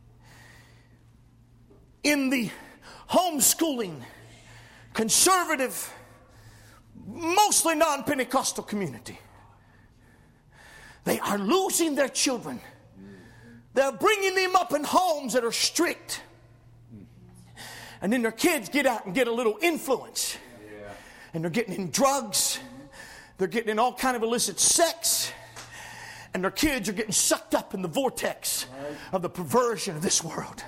In the homeschooling, conservative, mostly non-Pentecostal community, they are losing their children. They're bringing them up in homes that are strict. And then their kids get out and get a little influence. And they're getting in drugs. They're getting in all kind of illicit sex. And their kids are getting sucked up in the vortex of the perversion of this world.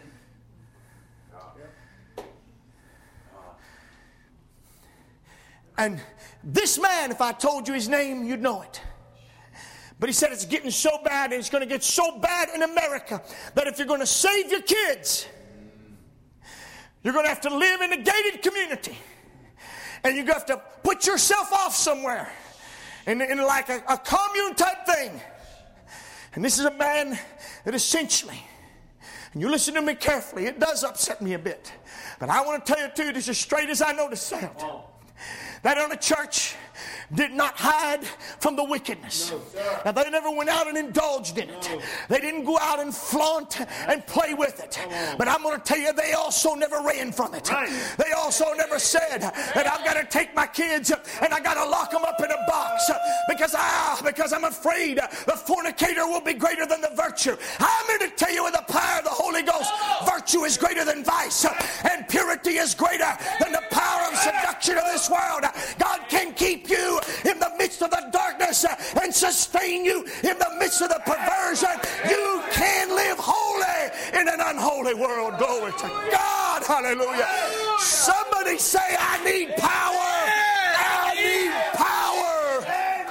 And this man, if I told you his name, you'd know it. But he said it's getting so bad, and it's going to get so bad in America, that if you're going to save your kids, You're going to have to live in a gated community. And you're going to have to put yourself off somewhere. In, in like a, a commune type thing. And this is a man that essentially, and you listen to me carefully, it does upset me a bit. But I want to tell you too, this as straight as I know to say it. That on the church did not hide from the wickedness. No, now, they never went out and indulged in it. No. They didn't go out and flaunt and play with it. But I'm going to tell you, they also never ran from it. Right. They also never said that I've got to take my kids and I got to lock them up in a box because, I, because I'm afraid the fornicator will be greater than the virtue. I'm here to tell you, with the power of the Holy Ghost, virtue is greater than vice, and purity is greater than the power of seduction of this world. God can keep you in the midst of the darkness and sustain you in the midst of the perversion. You can live holy in an unholy world. Glory to God. Hallelujah. Somebody say, I need power. I need power.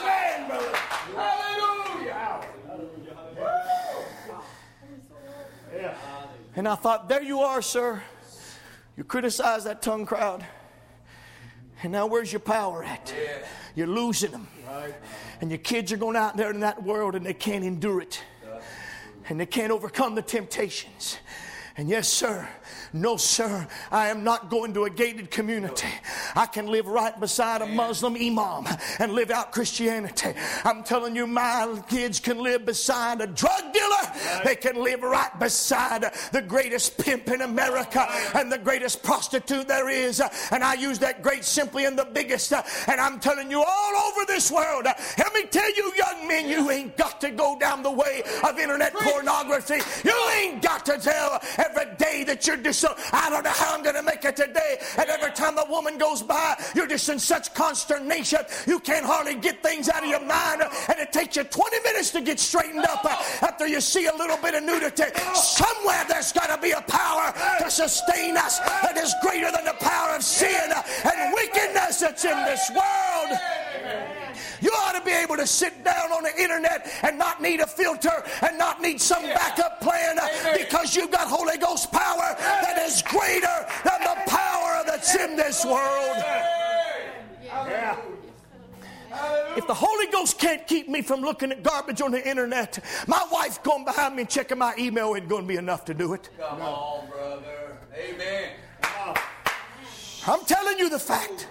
Hallelujah. And I thought, there you are, sir. You criticize that tongue crowd. And now where's your power at? Yeah. You're losing them. Right. And your kids are going out there in that world and they can't endure it. And they can't overcome the temptations. And yes, sir. No, sir. I am not going to a gated community. I can live right beside a Muslim imam and live out Christianity. I'm telling you, my kids can live beside a drug dealer. They can live right beside the greatest pimp in America and the greatest prostitute there is. And I use that great simply in the biggest. And I'm telling you, all over this world, let me tell you, young men, you ain't got to go down the way of internet pornography. You ain't got to tell every day that you're just so, I don't know how I'm going to make it today. And every time a woman goes by, you're just in such consternation. You can't hardly get things out of your mind. And it takes you twenty minutes to get straightened up after you see a little bit of nudity. Somewhere there's got to be a power to sustain us that is greater than the power of sin and wickedness that's in this world. You ought to be able to sit down on the internet and not need a filter and not need some backup plan because you've got Holy Ghost power that is greater than the power that's in this world. Yeah. If the Holy Ghost can't keep me from looking at garbage on the internet, my wife going behind me and checking my email ain't going to be enough to do it. Come on, brother. Amen. I'm telling you the fact.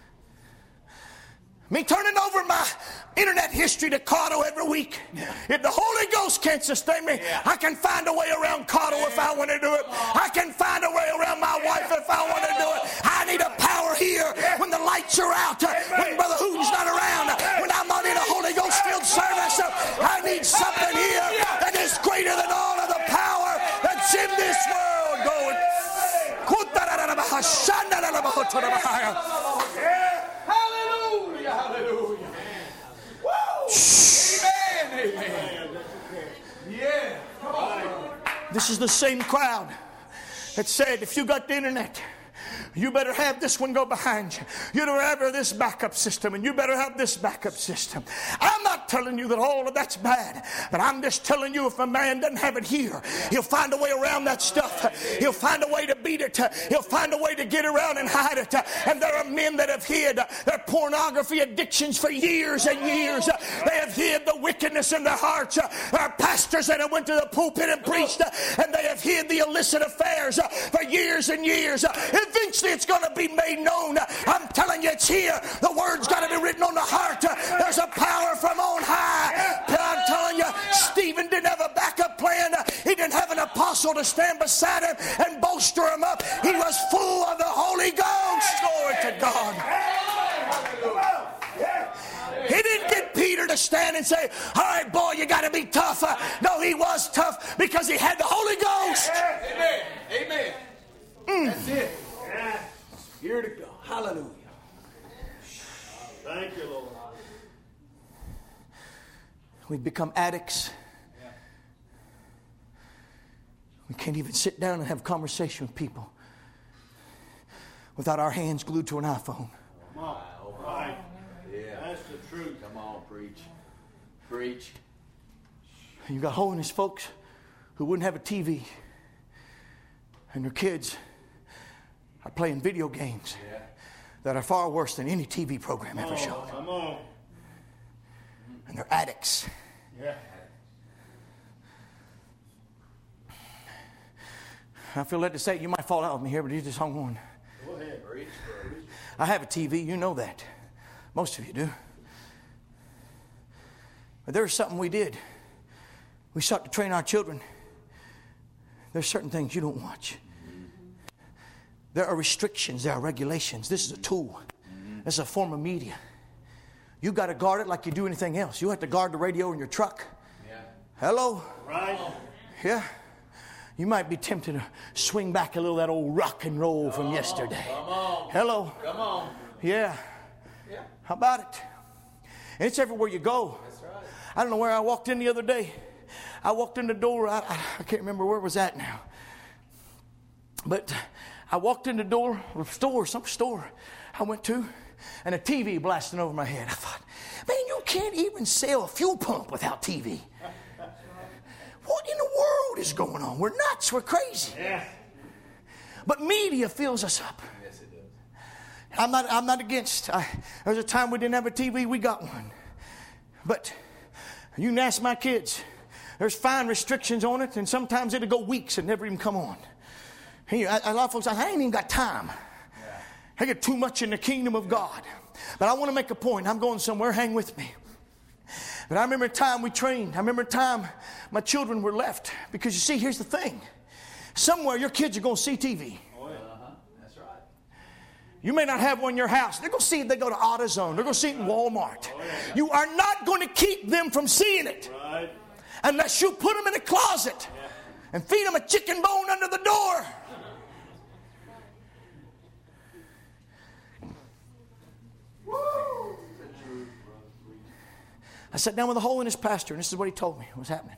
Me turning over my internet history to Cardo every week. If the Holy Ghost can't sustain me, I can find a way around Cardo if I want to do it. I can find a way around my wife if I want to do it. I need a power here when the lights are out, when Brother Hooten's not around, when I'm not in a Holy Ghost-filled service. I need something here that is greater than all of the power that's in this world. Going. Hallelujah. Woo! Amen. Amen. Yeah. Come on. This is the same crowd that said, if you got the internet, you better have this one go behind you. You better have this backup system, and you better have this backup system. I'm not telling you that all of that's bad, but I'm just telling you, if a man doesn't have it here, he'll find a way around that stuff. He'll find a way to beat it. He'll find a way to get around and hide it. And there are men that have hid their pornography addictions for years and years. They have hid the wickedness in their hearts. There are pastors that have went to the pulpit and preached, and they have hid the illicit affairs for years and years. Eventually it's going to be made known. I'm telling you, it's here. The word's got to be written on the heart. There's a power from on high. I'm telling you, Stephen didn't have a backup plan. He didn't have an apostle to stand beside him and bolster him up. He was full of the Holy Ghost. Glory to God. He didn't get Peter to stand and say, all right, boy, you got to be tough. No, he was tough because he had the Holy Ghost. Amen. Amen. Mm. That's it. Yeah. Here to go. Hallelujah. Thank you, Lord. We've become addicts. Yeah. We can't even sit down and have a conversation with people without our hands glued to an iPhone. Come on. All right. Yeah. That's the truth. Come on, preach. Preach. And you got holiness folks who wouldn't have a T V, and their kids are playing video games Yeah. that are far worse than any T V program ever Come showed. on. Come on. And they're addicts. Yeah. I feel led to say, you might fall out with me here, but you just hung on. Go ahead. Preach, preach. I have a T V, you know that. Most of you do. But there's something we did. We sought to train our children. There's certain things you don't watch. There are restrictions, there are regulations. This is a tool. This is a form of media. You got to guard it like you do anything else. You have to guard the radio in your truck. Yeah. Hello? Right. Yeah. You might be tempted to swing back a little of that old rock and roll from yesterday. Come on. Hello? Come on. Yeah. Yeah. How about it? And it's everywhere you go. That's right. I don't know where I walked in the other day. I walked in the door. I, I, I can't remember where it was at now. But I walked in the door of a store, some store I went to, and a T V blasting over my head. I thought, man, you can't even sell a fuel pump without T V. What in the world is going on? We're nuts. We're crazy. Yeah. But media fills us up. Yes, it does. I'm not, I'm not against. I, there was a time we didn't have a T V. We got one. But you can ask my kids. There's fine restrictions on it, and sometimes it'll go weeks and never even come on. Hey, a lot of folks say, I ain't even got time. Yeah. I get too much in the kingdom of God. But I want to make a point. I'm going somewhere. Hang with me. But I remember a time we trained. I remember a time my children were left. Because you see, here's the thing. Somewhere your kids are going to see T V. Oh, yeah. Uh-huh. That's right. You may not have one in your house. They're going to see it. They go to AutoZone. They're going to see it in Walmart. You are not going to keep them from seeing it. Right. Unless you put them in a closet and feed them a chicken bone under the door. I sat down with a holiness pastor, and this is what he told me was happening.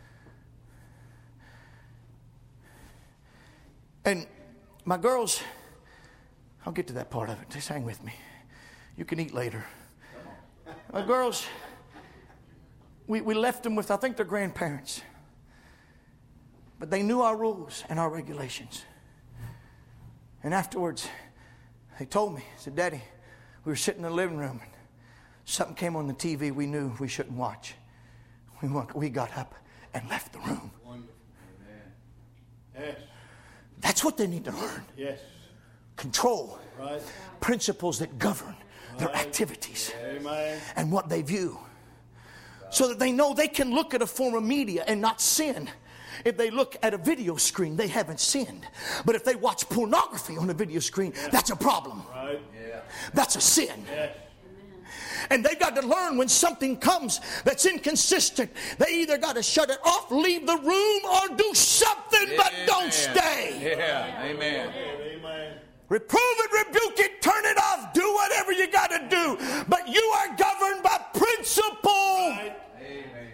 And my girls, I'll get to that part of it. Just hang with me. You can eat later. My girls, we, we left them with, I think, their grandparents. But they knew our rules and our regulations. And afterwards, they told me, said, Daddy, we were sitting in the living room, and something came on the T V we knew we shouldn't watch. We, went, we got up and left the room. Wonderful. Amen. Yes. That's what they need to learn. Yes. Control. Right. Principles that govern their Right. activities Amen. and what they view. So that they know they can look at a form of media and not sin. If they look at a video screen, they haven't sinned. But if they watch pornography on a video screen, that's a problem. Right. Yeah. That's a sin. Yes. And they've got to learn when something comes that's inconsistent. They either got to shut it off, leave the room, or do something, but Amen. don't stay. Yeah. Amen. Amen. Reprove it, rebuke it, turn it off, do whatever you got to do. But you are governed by principle. Right. Amen.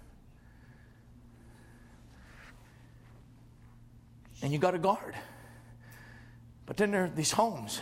And you got to guard. But then there are these homes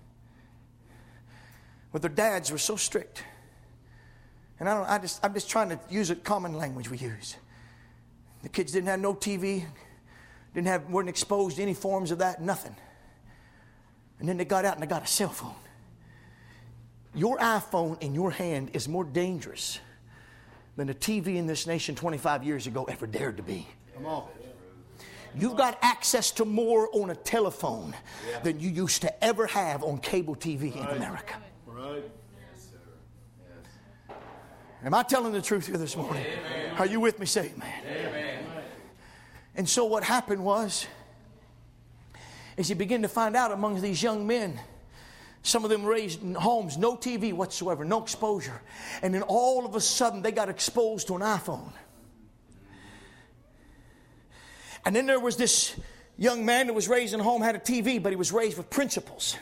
where their dads were so strict. And I don't, I just, I'm just trying to use a common language we use. The kids didn't have no T V, didn't have, weren't exposed to any forms of that, nothing. And then they got out and they got a cell phone. Your iPhone in your hand is more dangerous than the T V in this nation twenty-five years ago ever dared to be. Come on. You've got access to more on a telephone than you used to ever have on cable T V in America. Right. Yes, sir. Yes. Am I telling the truth here this morning? Amen. Are you with me? Say amen. Amen. And so what happened was, is you begin to find out among these young men, some of them raised in homes, no T V whatsoever, no exposure. And then all of a sudden they got exposed to an iPhone. And then there was this young man that was raised in a home, had a T V, but he was raised with principles.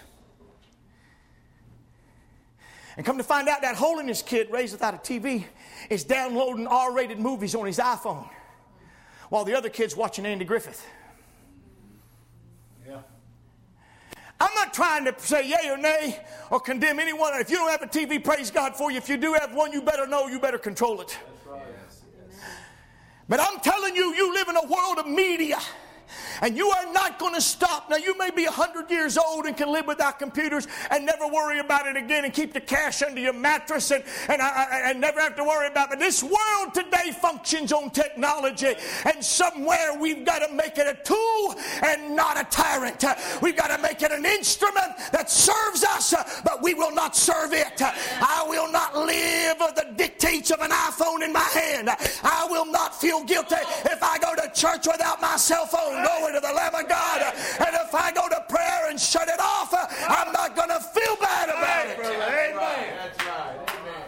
And come to find out, that holiness kid raised without a T V is downloading R-rated movies on his iPhone, while the other kid's watching Andy Griffith. Yeah. I'm not trying to say yay or nay or condemn anyone. If you don't have a T V, praise God for you. If you do have one, you better know, you better control it. Yes, yes. But I'm telling you, you live in a world of media. And you are not going to stop. Now, you may be one hundred years old and can live without computers and never worry about it again and keep the cash under your mattress and, and, I, and never have to worry about it. But this world today functions on technology. And somewhere we've got to make it a tool and not a tyrant. We've got to make it an instrument that serves us, but we will not serve it. I will not live the dictates of an iPhone in my hand. I will not feel guilty if I go to church without my cell phone, going to the Lamb of God. And if I go to prayer and shut it off, I'm not going to feel bad about it. Amen. That's right. Amen.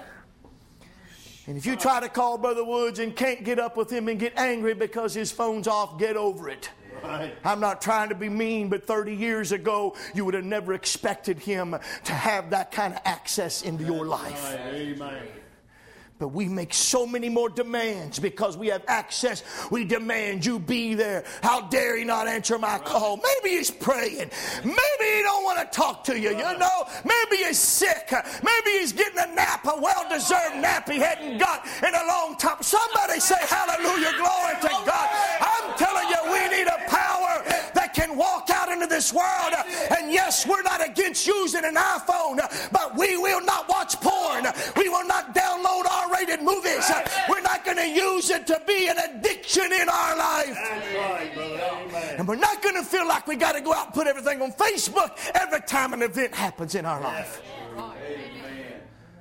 And if you try to call Brother Woods and can't get up with him and get angry because his phone's off, get over it. Right. I'm not trying to be mean, but thirty years ago, you would have never expected him to have that kind of access into your life. Right. Amen. But we make so many more demands because we have access. We demand you be there. How dare he not answer my call? Maybe he's praying. Maybe he don't want to talk to you, you know. Maybe he's sick. Maybe he's getting a nap, a well-deserved nap he hadn't got in a long time. Somebody say hallelujah, glory to God. I'm telling you, we need a power that can walk out into this world. And yes, we're not against using an iPhone, but we will not watch porn. We will not download R-rated movies. We're not going to use it to be an addiction in our life. That's right, brother. Amen. And we're not going to feel like we got to go out and put everything on Facebook every time an event happens in our life. Amen.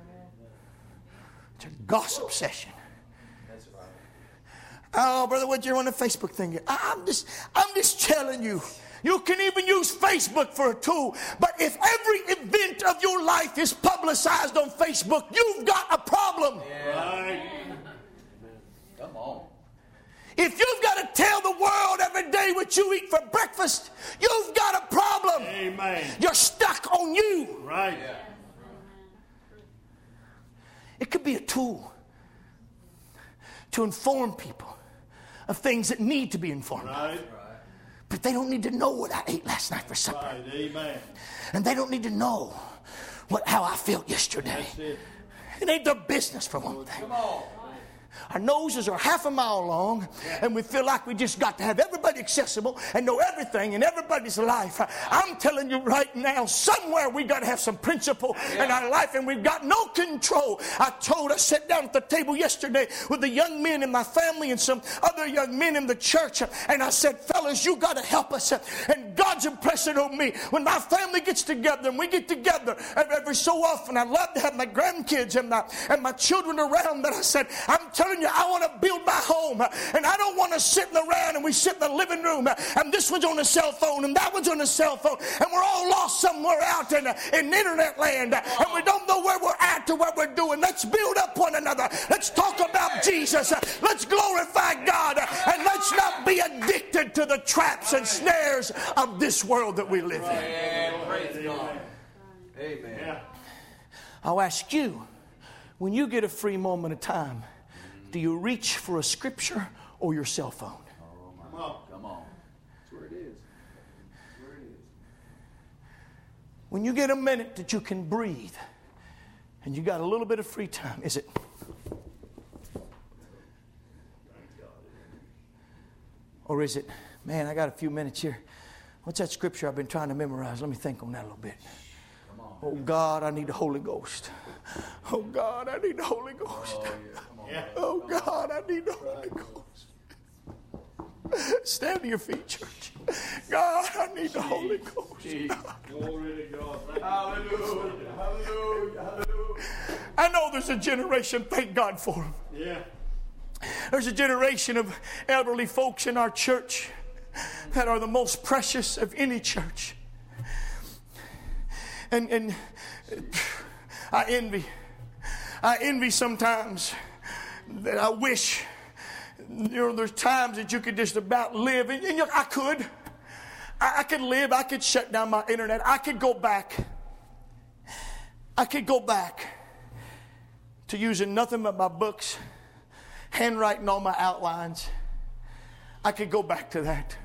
It's a gossip session. That's right. Oh, Brother Wood, you're on the Facebook thing. I'm just, I'm just telling you. You can even use Facebook for a tool. But if every event of your life is publicized on Facebook, you've got a problem. Yeah. Right. Come on. If you've got to tell the world every day what you eat for breakfast, you've got a problem. Amen. You're stuck on you. Right. Yeah. It could be a tool to inform people of things that need to be informed of. Right. But they don't need to know what I ate last night for supper. Right. Amen. And they don't need to know what how I felt yesterday. That's it. It ain't their business, for one thing. Come on. Our noses are half a mile long, and we feel like we just got to have everybody accessible and know everything in everybody's life. I'm telling you right now, somewhere we got to have some principle in our life, and we've got no control. I told, I sat down at the table yesterday with the young men in my family and some other young men in the church, and I said, fellas, you got to help us. And God's impressing on me. When my family gets together, and we get together every so often, I love to have my grandkids and my, and my children around, but I said, I'm telling you, I want to build my home, and I don't want to sit around and we sit in the living room, and this one's on the cell phone and that one's on the cell phone, and we're all lost somewhere out in, in internet land, and we don't know where we're at or what we're doing. Let's build up one another. Let's talk about Jesus. Let's glorify God, and let's not be addicted to the traps and snares of this world that we live in. And praise God. Amen. Yeah. I'll ask you, when you get a free moment of time, do you reach for a scripture or your cell phone? Come on. Come on. That's where it is. That's where it is. When you get a minute that you can breathe and you got a little bit of free time, is it? Or is it, man, I got a few minutes here. What's that scripture I've been trying to memorize? Let me think on that a little bit. Oh, God, I need the Holy Ghost. Oh, God, I need the Holy Ghost. Oh, yeah. Come on. Yeah. Oh, God, I need the Holy Ghost. Stand to your feet, church. God, I need the Holy Ghost. Glory to God. Hallelujah. Hallelujah. Hallelujah. I know there's a generation, thank God for them. Yeah. There's a generation of elderly folks in our church that are the most precious of any church. And, and I envy. I envy sometimes that I wish, you know, there's times that you could just about live. And, and you know, I could. I, I could live. I could shut down my internet. I could go back. I could go back to using nothing but my books, handwriting all my outlines. I could go back to that.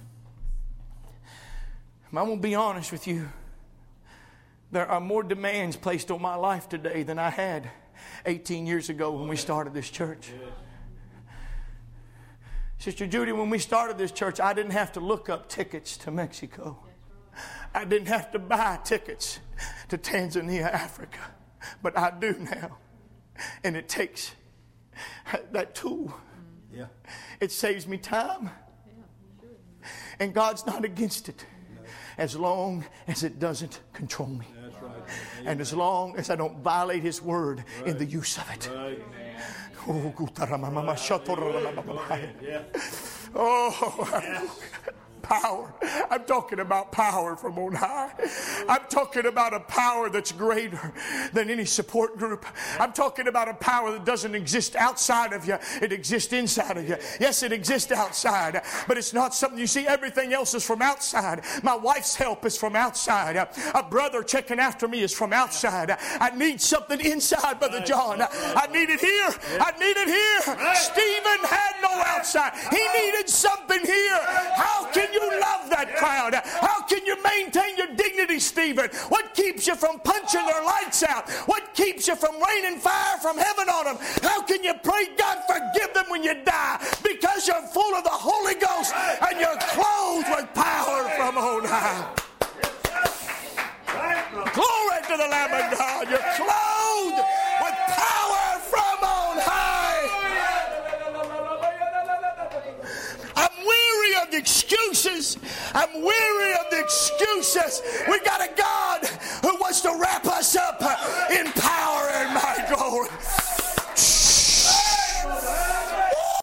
I'm going to be honest with you. There are more demands placed on my life today than I had eighteen years ago when we started this church. Sister Judy, when we started this church, I didn't have to look up tickets to Mexico. I didn't have to buy tickets to Tanzania, Africa. But I do now. And it takes that tool. Yeah. It saves me time. And God's not against it. As long as it doesn't control me. That's right. And as long as I don't violate His word right. in the use of it. Right. Yeah. Oh, yeah. Power. I'm talking about power from on high. I'm talking about a power that's greater than any support group. I'm talking about a power that doesn't exist outside of you. It exists inside of you. Yes, it exists outside, but it's not something you see. Everything else is from outside. My wife's help is from outside. A brother checking after me is from outside. I need something inside, Brother John. I need it here. I need it here. Stephen had no outside. He needed something here. How can you love that crowd? How can you maintain your dignity, Stephen? What keeps you from punching their lights out? What keeps you from raining fire from heaven on them? How can you pray, God, forgive them when you die? Because you're full of the Holy Ghost and you're clothed with power from on high. Glory to the Lamb of God. You're clothed with power from on high. I'm weary of the excuses. I'm weary of the excuses. We got a God